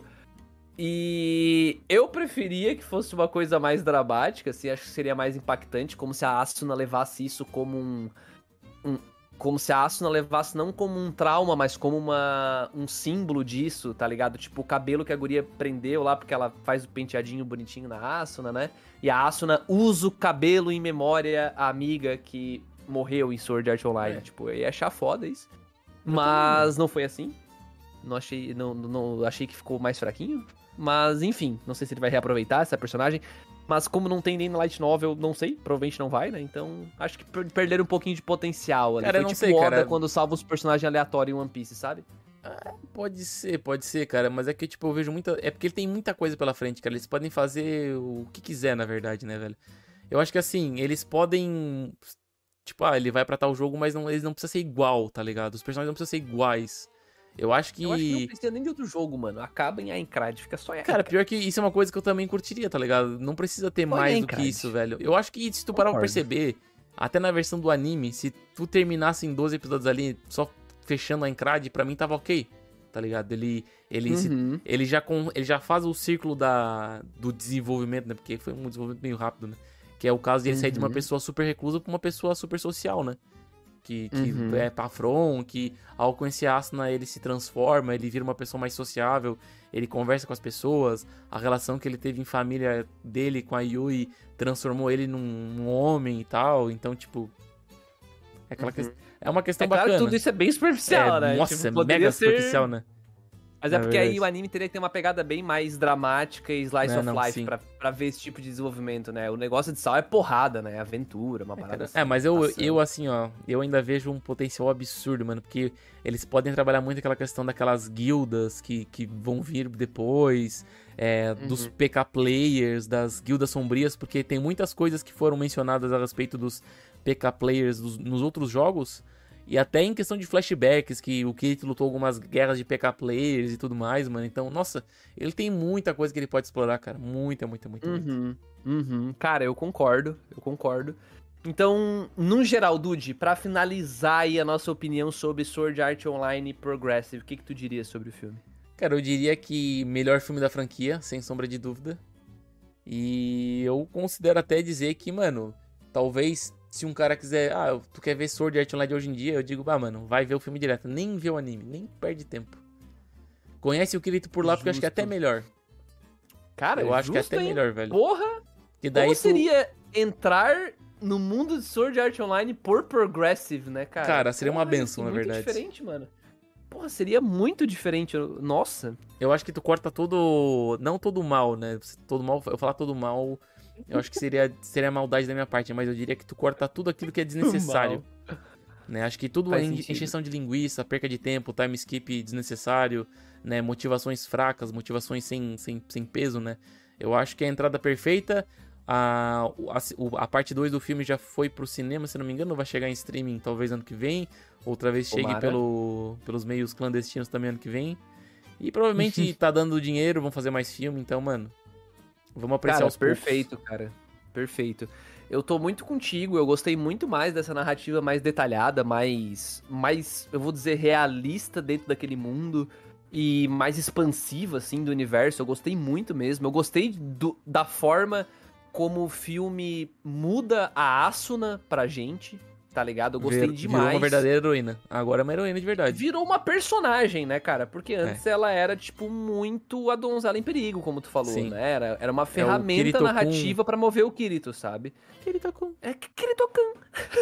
C: E eu preferia que fosse uma coisa mais dramática, assim, acho que seria mais impactante, como se a Asuna levasse isso como um, um- como se a Asuna levasse não como um trauma, mas como uma, um símbolo disso, tá ligado? Tipo, o cabelo que a guria prendeu lá, porque ela faz o penteadinho bonitinho na Asuna, né? E a Asuna usa o cabelo em memória à amiga que morreu em Sword Art Online.
D: É.
C: Tipo, eu ia achar foda isso. Mas não foi assim. Não achei, não, não achei que ficou mais fraquinho. Mas, enfim, não sei se ele vai reaproveitar essa personagem. Mas como não tem nem na Light Novel, não sei. Provavelmente não vai, né? Então, acho que per- perderam um pouquinho de potencial ali.
D: Cara, eu
C: Foi
D: não
C: tipo
D: sei,
C: o Oda
D: cara.
C: quando salva os personagens aleatórios em One Piece, sabe?
D: Pode ser, pode ser, cara, mas é que, tipo, eu vejo muita... É porque ele tem muita coisa pela frente, cara, eles podem fazer o que quiser, na verdade, né, velho? Eu acho que, assim, eles podem... Tipo, ah, ele vai pra tal jogo, mas não, eles não precisam ser igual, tá ligado? Os personagens não precisam ser iguais. Eu acho que...
C: Eu acho que não precisa nem de outro jogo, mano. Acaba em Aincrad, fica só em
D: Cara, pior que isso é uma coisa que eu também curtiria, tá ligado? Não precisa ter
C: Põe
D: mais
C: em
D: do que
C: Aincrad.
D: isso, velho. Eu acho que se tu parar pra
C: Concordo.
D: perceber, até na versão do anime, se tu terminasse em doze episódios ali, só fechando a Aincrad, pra mim tava ok, tá ligado? Ele, ele, se-
C: Uhum.
D: ele, já, com, ele já faz o círculo da, do desenvolvimento, né? Porque foi um desenvolvimento meio rápido, né? Que é o caso de ele sair de uma
C: Uhum.
D: pessoa super reclusa pra uma pessoa super social, né? Que, que
C: Uhum.
D: é pra front, que ao conhecer a Asuna ele se transforma, ele vira uma pessoa mais sociável, ele conversa com as pessoas, a relação que ele teve em família dele com a Yui transformou ele num, num homem e tal, então, tipo... É, aquela
C: Uhum.
D: questão, é uma questão
C: É claro
D: bacana.
C: que tudo isso é bem superficial,
D: É,
C: né?
D: Nossa,
C: Tipo,
D: é
C: poderia
D: mega
C: ser-
D: superficial, né?
C: Mas é
D: Na
C: porque aí
D: verdade.
C: o anime teria que ter uma pegada bem mais dramática e slice
D: É,
C: of
D: não,
C: life
D: sim.
C: pra, pra ver esse tipo de desenvolvimento, né? O negócio de Saw é porrada, né? Aventura, uma parada assim.
D: É, mas eu,
C: ação.
D: eu, assim, ó, eu ainda vejo um potencial absurdo, mano, porque eles podem trabalhar muito aquela questão daquelas guildas que, que vão vir depois, é, dos
C: Uhum.
D: P K players, das guildas sombrias, porque tem muitas coisas que foram mencionadas a respeito dos P K players dos- nos outros jogos, e até em questão de flashbacks, que o Kirito lutou algumas guerras de P K players e tudo mais, mano, então, nossa, ele tem muita coisa que ele pode explorar, cara, muita, muita, muita, muita.
C: Uhum, uhum. Cara, eu concordo, eu concordo. Então, no geral, Dude, pra finalizar aí a nossa opinião sobre Sword Art Online Progressive, o que que tu diria sobre o filme?
D: Cara, eu diria que melhor filme da franquia, sem sombra de dúvida. E eu considero até dizer que, mano, talvez se um cara quiser, ah, tu quer ver Sword Art Online hoje em dia, eu digo, bah, mano, vai ver o filme direto, nem vê o anime, nem perde tempo. Conhece o Kirito por lá porque eu acho que é até
C: Justo.
D: melhor.
C: Cara,
D: eu acho que é
C: justo,
D: até
C: hein?
D: melhor, velho.
C: Porra!
D: Que daí
C: Como
D: tu-
C: seria entrar no mundo de Sword Art Online por Progressive, né, cara?
D: Cara, seria uma
C: Porra, ia
D: benção,
C: ser
D: na
C: muito
D: verdade.
C: diferente, mano. Porra, seria muito diferente. eu- Nossa.
D: Eu acho que tu corta todo. Não todo mal, né? Todo mal. Eu falar todo mal. Eu acho que seria, seria maldade da minha parte, mas eu diria que tu corta tudo aquilo que é desnecessário. Né? Acho que tudo é
C: Faz
D: en-
C: sentido.
D: encheção de linguiça, perca de tempo, time skip desnecessário, né? Motivações fracas, motivações sem, sem, sem peso, né? Eu acho que é a entrada perfeita. A, a, o- a parte dois do filme já foi pro cinema, se não me engano, vai chegar em streaming talvez ano que vem. Outra vez chegue
C: Tomara.
D: pelo, pelos meios clandestinos também ano que vem. E provavelmente tá dando dinheiro, vão fazer mais filme, então, mano, vamos apreciar
C: Cara,
D: os poucos.
C: perfeito, cara. Perfeito. Eu tô muito contigo, eu gostei muito mais dessa narrativa mais detalhada, mais, mais, eu vou dizer, realista dentro daquele mundo e mais expansiva, assim, do universo. Eu gostei muito mesmo. Eu gostei do- da forma como o filme muda a Asuna pra gente, tá ligado? Eu gostei
D: Vir-
C: demais.
D: Virou uma verdadeira heroína. Agora é uma heroína de verdade.
C: Virou uma personagem, né, cara? Porque
D: É.
C: antes ela era, tipo, muito a donzela em perigo, como tu falou,
D: Sim.
C: né? Era, era uma ferramenta
D: Kirito-kun.
C: narrativa pra mover o Kirito, sabe?
D: Kirito-kun.
C: É Kirito-kun.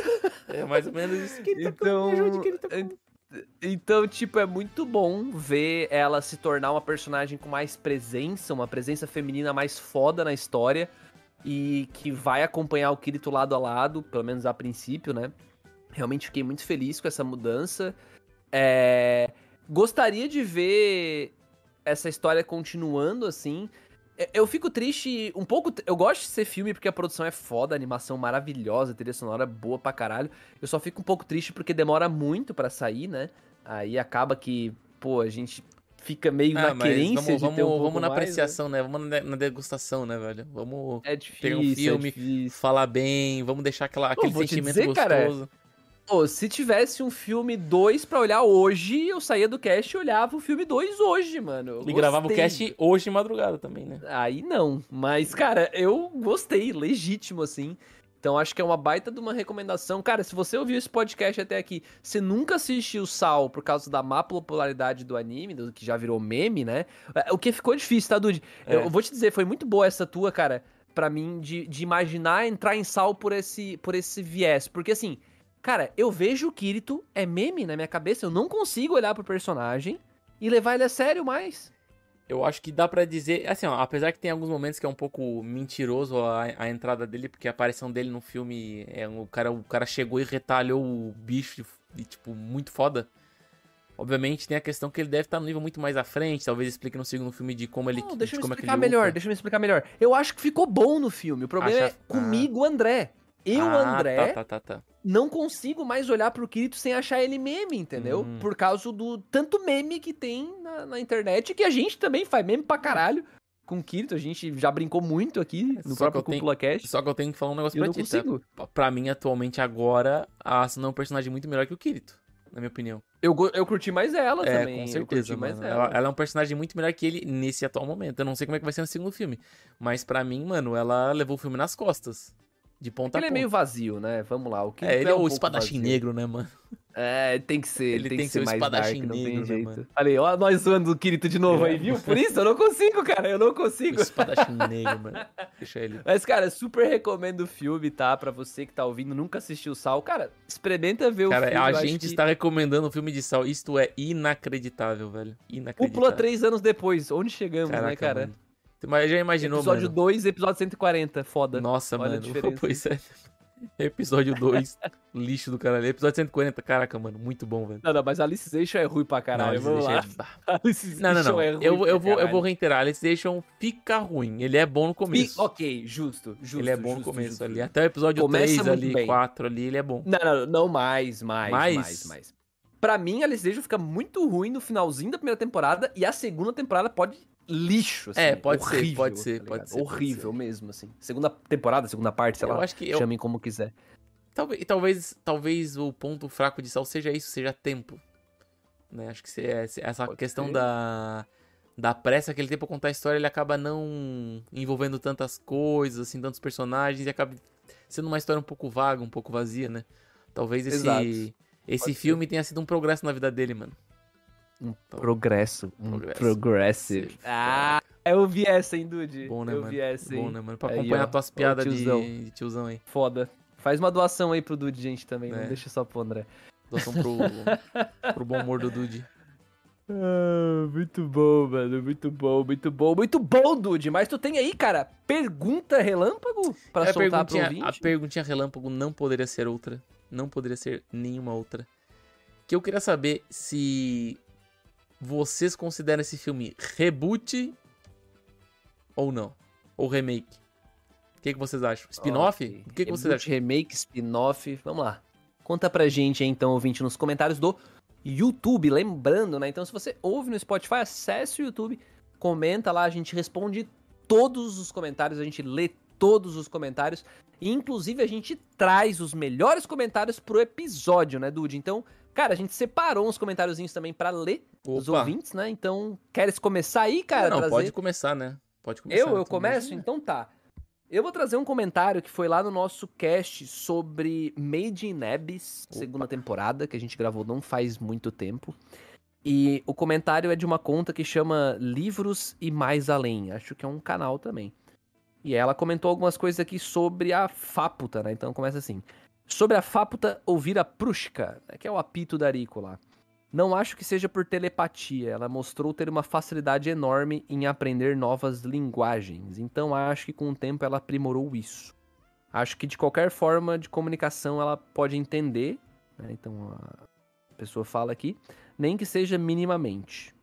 D: É mais ou menos isso. Kirito-kun,
C: Então,
D: me ajude, Kirito-kun.
C: Então, tipo, é muito bom ver ela se tornar uma personagem com mais presença, uma presença feminina mais foda na história e que vai acompanhar o Kirito lado a lado, pelo menos a princípio, né? Realmente fiquei muito feliz com essa mudança. É, Gostaria de ver essa história continuando assim. É, Eu fico triste, um pouco. Eu gosto de ser filme porque a produção é foda, a animação maravilhosa, a trilha sonora boa pra caralho. Eu só fico um pouco triste porque demora muito pra sair, né? Aí acaba que, pô, a gente fica meio
D: Ah,
C: na
D: mas
C: querência
D: vamos,
C: de
D: vamos,
C: ter um pouco
D: vamos na
C: mais, né?
D: apreciação, né? Vamos na, na degustação, né, velho? Vamos
C: É
D: pegar um
C: difícil,
D: filme,
C: é difícil.
D: falar bem, vamos deixar aquela, aquele
C: vou te
D: sentimento
C: dizer, cara,
D: gostoso.
C: Pô, se tivesse um filme dois pra olhar hoje, eu saía do cast e olhava o filme dois hoje, mano. Eu
D: E gravava o
C: gostei.
D: cast hoje de madrugada também, né?
C: Aí não, mas, cara, eu gostei, legítimo, assim. Então acho que é uma baita de uma recomendação. Cara, se você ouviu esse podcast até aqui, você nunca assistiu Saw por causa da má popularidade do anime, do que já virou meme, né? O que ficou difícil, tá, Dude?
D: É.
C: Eu vou te dizer, foi muito boa essa tua, cara, pra mim, de, de imaginar entrar em Saw por esse, por esse viés. Porque, assim, cara, eu vejo o Kirito, é meme na minha cabeça, eu não consigo olhar pro personagem e levar ele a sério mais.
D: Eu acho que dá pra dizer, assim, ó, apesar que tem alguns momentos que é um pouco mentiroso a, a entrada dele, porque a aparição dele no filme, é um, o, cara, o cara chegou e retalhou o bicho e, tipo, muito foda. Obviamente tem a questão que ele deve estar no nível muito mais à frente, talvez explique no segundo filme de como ele...
C: Não, deixa eu
D: de
C: me
D: como é que
C: explicar
D: ele
C: melhor,
D: luta.
C: deixa eu me explicar melhor. Eu acho que ficou bom no filme. O problema
D: Acha-
C: é comigo, André. Eu,
D: Ah,
C: André,
D: Tá, tá, tá, tá.
C: não consigo mais olhar pro Kirito sem achar ele meme, entendeu?
D: Hum.
C: Por causa do tanto meme que tem na, na internet, que a gente também faz meme pra caralho com o Kirito. A gente já brincou muito aqui no
D: Só que
C: próprio
D: eu tenho-
C: Cúpula Cast.
D: Só que eu tenho que falar um negócio
C: E eu
D: pra
C: não
D: ti, tá?
C: consigo.
D: Pra mim, atualmente, agora, a Asuna é um personagem muito melhor que o Kirito, na minha opinião.
C: Eu, go- eu curti mais ela
D: É,
C: também.
D: com
C: eu
D: certeza,
C: curti mais
D: mano.
C: ela.
D: Ela, ela é um personagem muito melhor que ele nesse atual momento. Eu não sei como é que vai ser no segundo filme. Mas pra mim, mano, ela levou o filme nas costas. De ponta
C: Ele
D: a
C: é
D: ponta.
C: meio vazio, né? Vamos lá. O Kirito
D: É, ele é
C: um
D: o
C: pouco
D: espadachim
C: vazio.
D: negro, né, mano?
C: É, tem que ser,
D: Ele
C: tem,
D: tem
C: que
D: que
C: ser
D: ser o
C: mais dark,
D: espadachim
C: não tem
D: negro, né,
C: jeito.
D: mano?
C: Falei, ó, nós zoando o Kirito de novo
D: É.
C: aí, viu? Por isso eu não consigo, cara, eu não
D: O
C: consigo.
D: espadachim negro, mano. Deixa ele.
C: Mas, cara, super recomendo o filme, tá? Pra você que tá ouvindo, nunca assistiu Sal. Cara, experimenta ver o
D: Cara,
C: filme. eu
D: a
C: acho
D: gente
C: que
D: está recomendando um filme de Sal. Isto é inacreditável, velho. Inacreditável.
C: Cúpula três anos depois, onde chegamos,
D: Caraca,
C: né, cara?
D: mano. Mas já imaginou,
C: Episódio
D: mano?
C: dois, episódio cento e quarenta, foda.
D: Nossa,
C: Olha a
D: mano.
C: diferença.
D: Pois é. Episódio dois, lixo do caralho. Episódio cento e quarenta, caraca, mano. Muito bom, velho.
C: Não, não, mas Alicization é ruim pra caralho,
D: Não,
C: vamos lá.
D: Alicization
C: Alicization
D: Não, não, não.
C: é ruim
D: Eu, eu,
C: pra
D: vou, eu
C: caralho.
D: vou reiterar. Alicization fica ruim. Ele é bom no
C: E-
D: começo.
C: ok, justo, justo.
D: ele é bom no
C: justo,
D: começo
C: justo.
D: ali. Até o episódio
C: Começa
D: três
C: muito
D: ali,
C: bem.
D: quatro ali, ele é bom.
C: Não, não, não mais, mais,
D: Mais?
C: mais, mais. Pra mim, Alicization fica muito ruim no finalzinho da primeira temporada e a segunda temporada pode lixo, assim.
D: É, pode ser,
C: horrível,
D: pode ser,
C: tá
D: pode
C: ligado?
D: ser, pode
C: Horrível mesmo, assim. Segunda temporada, segunda parte, sei
D: Eu
C: lá,
D: acho que eu-
C: chamem como quiser.
D: Talvez, talvez, talvez o ponto fraco de Sal seja isso, seja tempo. Né? Acho que se é- se- essa
C: Pode
D: questão
C: ser.
D: da, da pressa que ele tem pra contar a história, ele acaba não envolvendo tantas coisas, assim, tantos personagens, e acaba sendo uma história um pouco vaga, um pouco vazia, né? Talvez esse,
C: Exato.
D: esse
C: Pode
D: filme tenha sido um progresso na vida dele, mano.
C: Um progresso, um
D: Progresso.
C: progressive.
D: Sim.
C: Ah, eu vi essa, hein, Dude?
D: Bom, né,
C: eu
D: mano?
C: vi essa, hein?
D: Bom, né, mano? Pra
C: Aí,
D: acompanhar
C: ó,
D: tuas
C: ó o
D: piadas de,
C: tiozão.
D: de tiozão aí.
C: Foda. Faz uma doação aí pro Dude, gente, também.
D: É.
C: Não deixa só pro André.
D: Doação pro, pro bom humor do Dude.
C: Ah, muito bom, mano. Muito bom, muito bom. Muito bom, Dude. Mas tu tem aí, cara, pergunta relâmpago pra
D: É, a
C: soltar pro
D: perguntinha,
C: ouvinte?
D: a perguntinha relâmpago não poderia ser outra. Não poderia ser nenhuma outra. Que eu queria saber se vocês consideram esse filme reboot ou não. Ou remake. O que, que vocês acham? Spin-off?
C: Ok.
D: O que, que vocês
C: Reboot,
D: acham?
C: remake, spin-off. Vamos lá. Conta pra gente aí, então, ouvinte, nos comentários do YouTube. Lembrando, né? Então, se você ouve no Spotify, acesse o YouTube, comenta lá, a gente responde todos os comentários, a gente lê todos os comentários. E, inclusive, a gente traz os melhores comentários pro episódio, né, Dude? Então, cara, a gente separou uns comentáriozinhos também pra ler os
D: Opa.
C: ouvintes, né? Então, queres começar aí, cara?
D: não,
C: trazer...
D: pode começar, né? Pode começar.
C: Eu, eu
D: então,
C: começo?
D: imagina.
C: Então tá. Eu vou trazer um comentário que foi lá no nosso cast sobre Made in Abyss,
D: Opa.
C: segunda temporada, que a gente gravou não faz muito tempo. E o comentário é de uma conta que chama Livros e Mais Além. Acho que é um canal também. E ela comentou algumas coisas aqui sobre a Fáputa, né? Então começa assim. Sobre a Fáputa ouvir a Prushka, né? Que é o apito da Rico lá. Não acho que seja por telepatia, ela mostrou ter uma facilidade enorme em aprender novas linguagens, então acho que com o tempo ela aprimorou isso. Acho que de qualquer forma de comunicação ela pode entender, né? Então a pessoa fala aqui, nem que seja minimamente.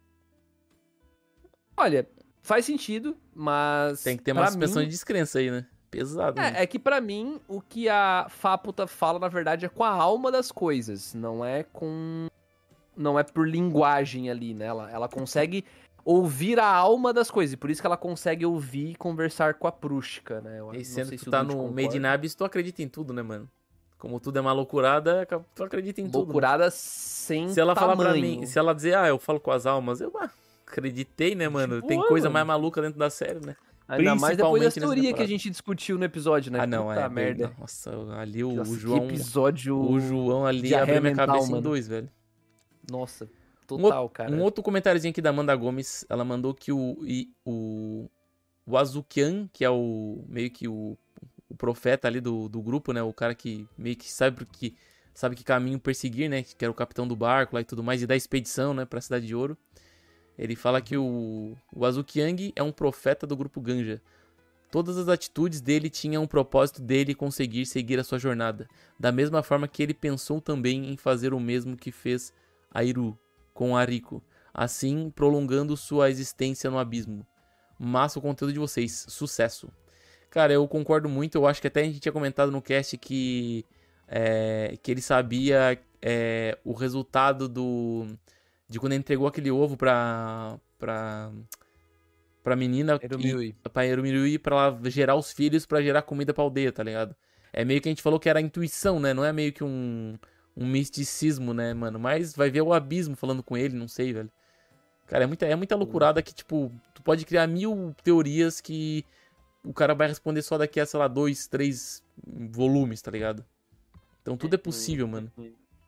C: Olha, faz sentido, mas
D: Tem que ter uma
C: pra
D: suspensão
C: mim-
D: de descrença aí, né? Pesado, né?
C: é, é que pra mim, o que a Fáputa fala, na verdade, é com a alma das coisas, não é com... Não é por linguagem ali, né? Ela, ela consegue ouvir a alma das coisas, e por isso que ela consegue ouvir e conversar com a Prushka, né? Eu
D: E
C: não
D: sendo
C: sei
D: que
C: se
D: tu
C: o
D: tá
C: Dude
D: no
C: concorda.
D: Made in Abyss, tu acredita em tudo, né, mano? Como tudo é uma loucurada, tu acredita em tudo. né?
C: Loucurada sem
D: Se ela falar pra
C: tamanho.
D: mim, se ela dizer, ah, eu falo com as almas, eu ah, acreditei, né, mano?
C: Tipo,
D: Tem
C: ah,
D: coisa
C: mano.
D: mais maluca dentro da série, né?
C: Ainda mais depois das
D: principalmente nessa
C: teorias que a
D: temporada.
C: gente discutiu no episódio, né?
D: Ah, não,
C: Puta
D: é.
C: merda.
D: bem- Nossa, ali o,
C: Nossa,
D: o
C: que
D: João.
C: episódio...
D: O João ali
C: diarreia
D: abriu minha
C: mental,
D: cabeça em
C: mano.
D: dois, velho.
C: Nossa,
D: Um,
C: total,
D: outro-
C: cara.
D: um outro comentáriozinho aqui da Amanda Gomes, ela mandou que o, e- o, o Azukian, que é o meio que o, o profeta ali do, do grupo, né? O cara que meio que sabe que sabe que caminho perseguir, né? Que era o capitão do barco lá e tudo mais, e da expedição, né? Pra Cidade de Ouro. Ele fala que o, o Azukiang é um profeta do grupo Ganja. Todas as atitudes dele tinham o propósito dele conseguir seguir a sua jornada. Da mesma forma que ele pensou também em fazer o mesmo que fez Airu com Ariko, assim prolongando sua existência no abismo. Massa o conteúdo de vocês, sucesso. Cara, eu concordo muito, eu acho que até a gente tinha comentado no cast que, é, que ele sabia é, o resultado do de quando ele entregou aquele ovo pra, pra, pra menina,
C: Erumiui.
D: e, pra Erumiui, pra ela gerar os filhos, pra gerar comida pra aldeia, tá ligado? É meio que a gente falou que era intuição, né? Não é meio que um, um misticismo, né, mano? Mas vai ver o abismo falando com ele, não sei, velho. Cara, é muita, é muita loucurada que, tipo, tu pode criar mil teorias que o cara vai responder só daqui a, sei lá, dois, três volumes, tá ligado? Então tudo é possível, mano.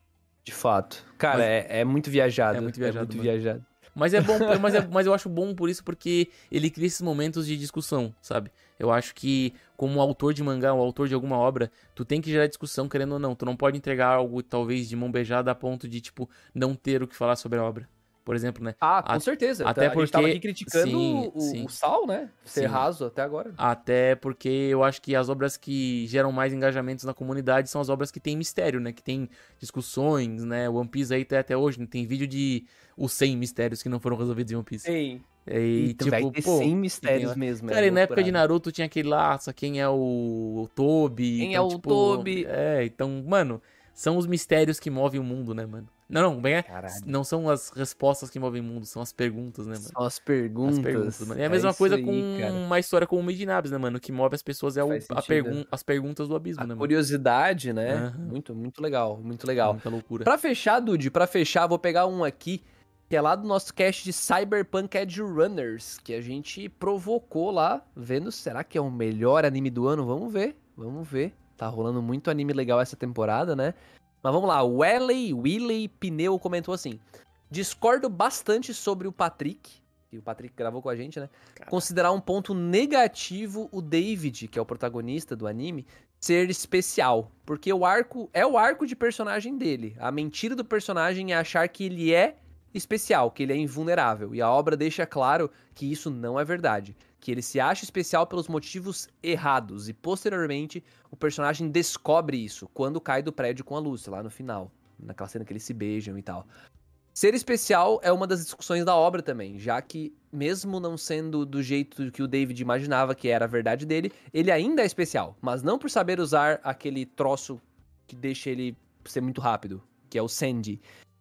C: De fato. Cara,
D: Mas-
C: é, é muito viajado.
D: É muito viajado,
C: É muito
D: mano.
C: viajado.
D: Mas é bom, mas, é- mas eu acho bom por isso, porque ele cria esses momentos de discussão, sabe? Eu acho que, como autor de mangá, ou autor de alguma obra, tu tem que gerar discussão, querendo ou não. Tu não pode entregar algo, talvez, de mão beijada a ponto de, tipo, não ter o que falar sobre a obra. Por exemplo, né?
C: Ah, com
D: A-
C: certeza.
D: até
C: a gente tava
D: porque-
C: aqui criticando
D: sim,
C: o,
D: sim.
C: o Sal, né? Ser
D: Sim.
C: raso até agora.
D: Até porque eu acho que as obras que geram mais engajamentos na comunidade são as obras que tem mistério, né? Que tem discussões, né? One Piece aí tá até hoje, né? Tem vídeo de os cem mistérios que não foram resolvidos em One Piece.
C: Sim.
D: E,
C: Então vai ter
D: pô,
C: cem
D: e
C: mistérios
D: tem-
C: mesmo.
D: Cara,
C: é
D: e na época de
C: loucurada.
D: Naruto tinha aquele lá, só quem é o, o Tobi.
C: Quem
D: então,
C: é o
D: tipo,
C: Tobi?
D: É, então, mano, são os mistérios que movem o mundo, né, mano? Não, não, bem é,
C: Caralho.
D: não são as respostas que movem o mundo, são as perguntas, né, mano?
C: São as perguntas.
D: As perguntas, mano. É a
C: É
D: mesma
C: isso
D: coisa
C: aí,
D: com
C: cara.
D: uma história como o Midnabs, né, mano? O que move as pessoas é o,
C: Faz
D: a
C: sentido.
D: pergun as perguntas do abismo,
C: A
D: né, mano?
C: curiosidade, né?
D: Aham.
C: Muito, muito legal, muito legal.
D: Muita loucura.
C: Pra fechar, Dude, pra fechar, vou pegar um aqui, que é lá do nosso cast de Cyberpunk Edge Runners, que a gente provocou lá, vendo, será que é o melhor anime do ano? Vamos ver, vamos ver. Tá rolando muito anime legal essa temporada, né? Mas vamos lá, o Welly, Willey Pneu comentou assim: discordo bastante sobre o Patrick, que o Patrick gravou com a gente, né?
D: Caraca.
C: Considerar um ponto negativo o David, que é o protagonista do anime, ser especial. Porque o arco é o arco de personagem dele. A mentira do personagem é achar que ele é especial, que ele é invulnerável. E a obra deixa claro que isso não é verdade. Que ele se acha especial pelos motivos errados. E posteriormente, o personagem descobre isso quando cai do prédio com a Lucy, lá no final. Naquela cena que eles se beijam e tal. Ser especial é uma das discussões da obra também, já que, mesmo não sendo do jeito que o David imaginava que era a verdade dele, ele ainda é especial, mas não por saber usar aquele troço que deixa ele ser muito rápido, que é o Sandy,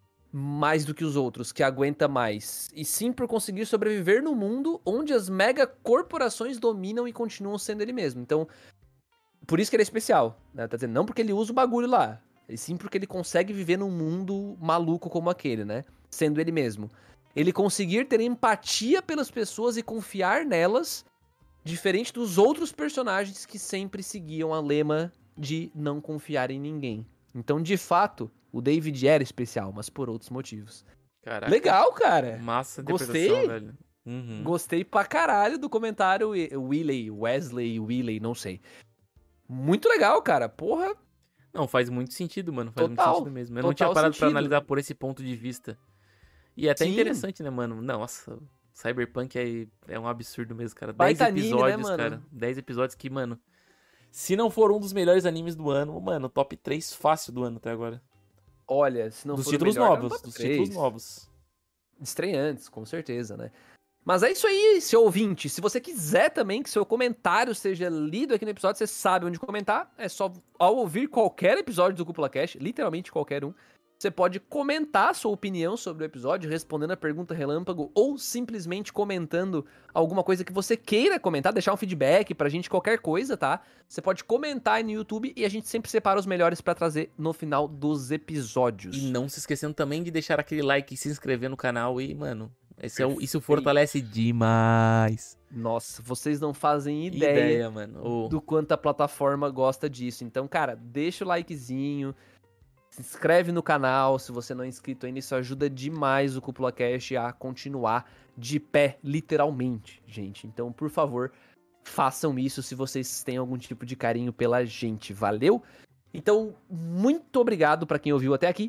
C: mais do que os outros, que aguenta mais, e sim por conseguir sobreviver no mundo onde as mega corporações dominam e continuam sendo ele mesmo. Então, por isso que ele é especial, né? Tá dizendo, não porque ele usa o bagulho lá, e sim porque ele consegue viver num mundo maluco como aquele, né? Sendo ele mesmo. Ele conseguir ter empatia pelas pessoas e confiar nelas, diferente dos outros personagens que sempre seguiam a lema de não confiar em ninguém. Então, de fato, o David era especial, mas por outros motivos.
D: Caraca.
C: Legal, cara!
D: Massa
C: Gostei.
D: interpretação, velho. Uhum.
C: Gostei pra caralho do comentário Willey, Wesley, Willey, não sei. Muito legal, cara. Porra,
D: Não, faz muito sentido, mano. Faz
C: Total,
D: muito sentido mesmo. Eu não
C: total
D: tinha parado pra
C: sentido.
D: analisar por esse ponto de vista. E é até
C: Sim.
D: interessante, né, mano? Nossa, Cyberpunk é, é um absurdo mesmo, cara.
C: Baita
D: dez
C: anime, né,
D: episódios,
C: mano?
D: cara. dez episódios que, mano... Se não for um dos melhores animes do ano, mano, top três fácil do ano até agora.
C: olha, se não
D: dos
C: for o
D: títulos
C: melhor, tá no
D: novos,
C: top
D: dos
C: três.
D: títulos novos.
C: Estreantes, com certeza, né? Mas é isso aí, seu ouvinte. Se você quiser também que seu comentário seja lido aqui no episódio, você sabe onde comentar. É só ao ouvir qualquer episódio do Cúpula Cast, literalmente qualquer um, você pode comentar a sua opinião sobre o episódio, respondendo a pergunta relâmpago ou simplesmente comentando alguma coisa que você queira comentar, deixar um feedback pra gente, qualquer coisa, tá? Você pode comentar aí no YouTube e a gente sempre separa os melhores pra trazer no final dos episódios.
D: E não se esquecendo também de deixar aquele like e se inscrever no canal. E, mano, esse é o, isso fortalece demais.
C: Nossa, vocês não fazem
D: Ideia,
C: ideia,
D: mano. Ô,
C: do quanto a plataforma gosta disso. Então, cara, deixa o likezinho, se inscreve no canal se você não é inscrito ainda. Isso ajuda demais o Cúpula Cast a continuar de pé, literalmente, gente. Então, por favor, façam isso se vocês têm algum tipo de carinho pela gente. Valeu? Então, muito obrigado pra quem ouviu até aqui.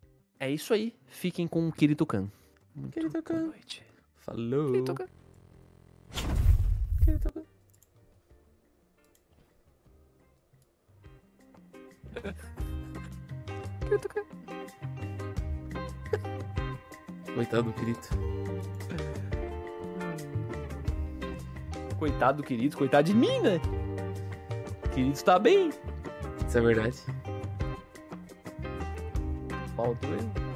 C: É isso aí. Fiquem com o Kirito-kan. Muito
D: Kirito-kan.
C: boa noite.
D: falou.
C: Kirito-kan.
D: Kirito-kan.
C: Kirito-kan.
D: Coitado do Kirito.
C: Coitado do Kirito, coitado de mim, né? Kirito tá bem.
D: Isso é verdade.
C: Faltou ele.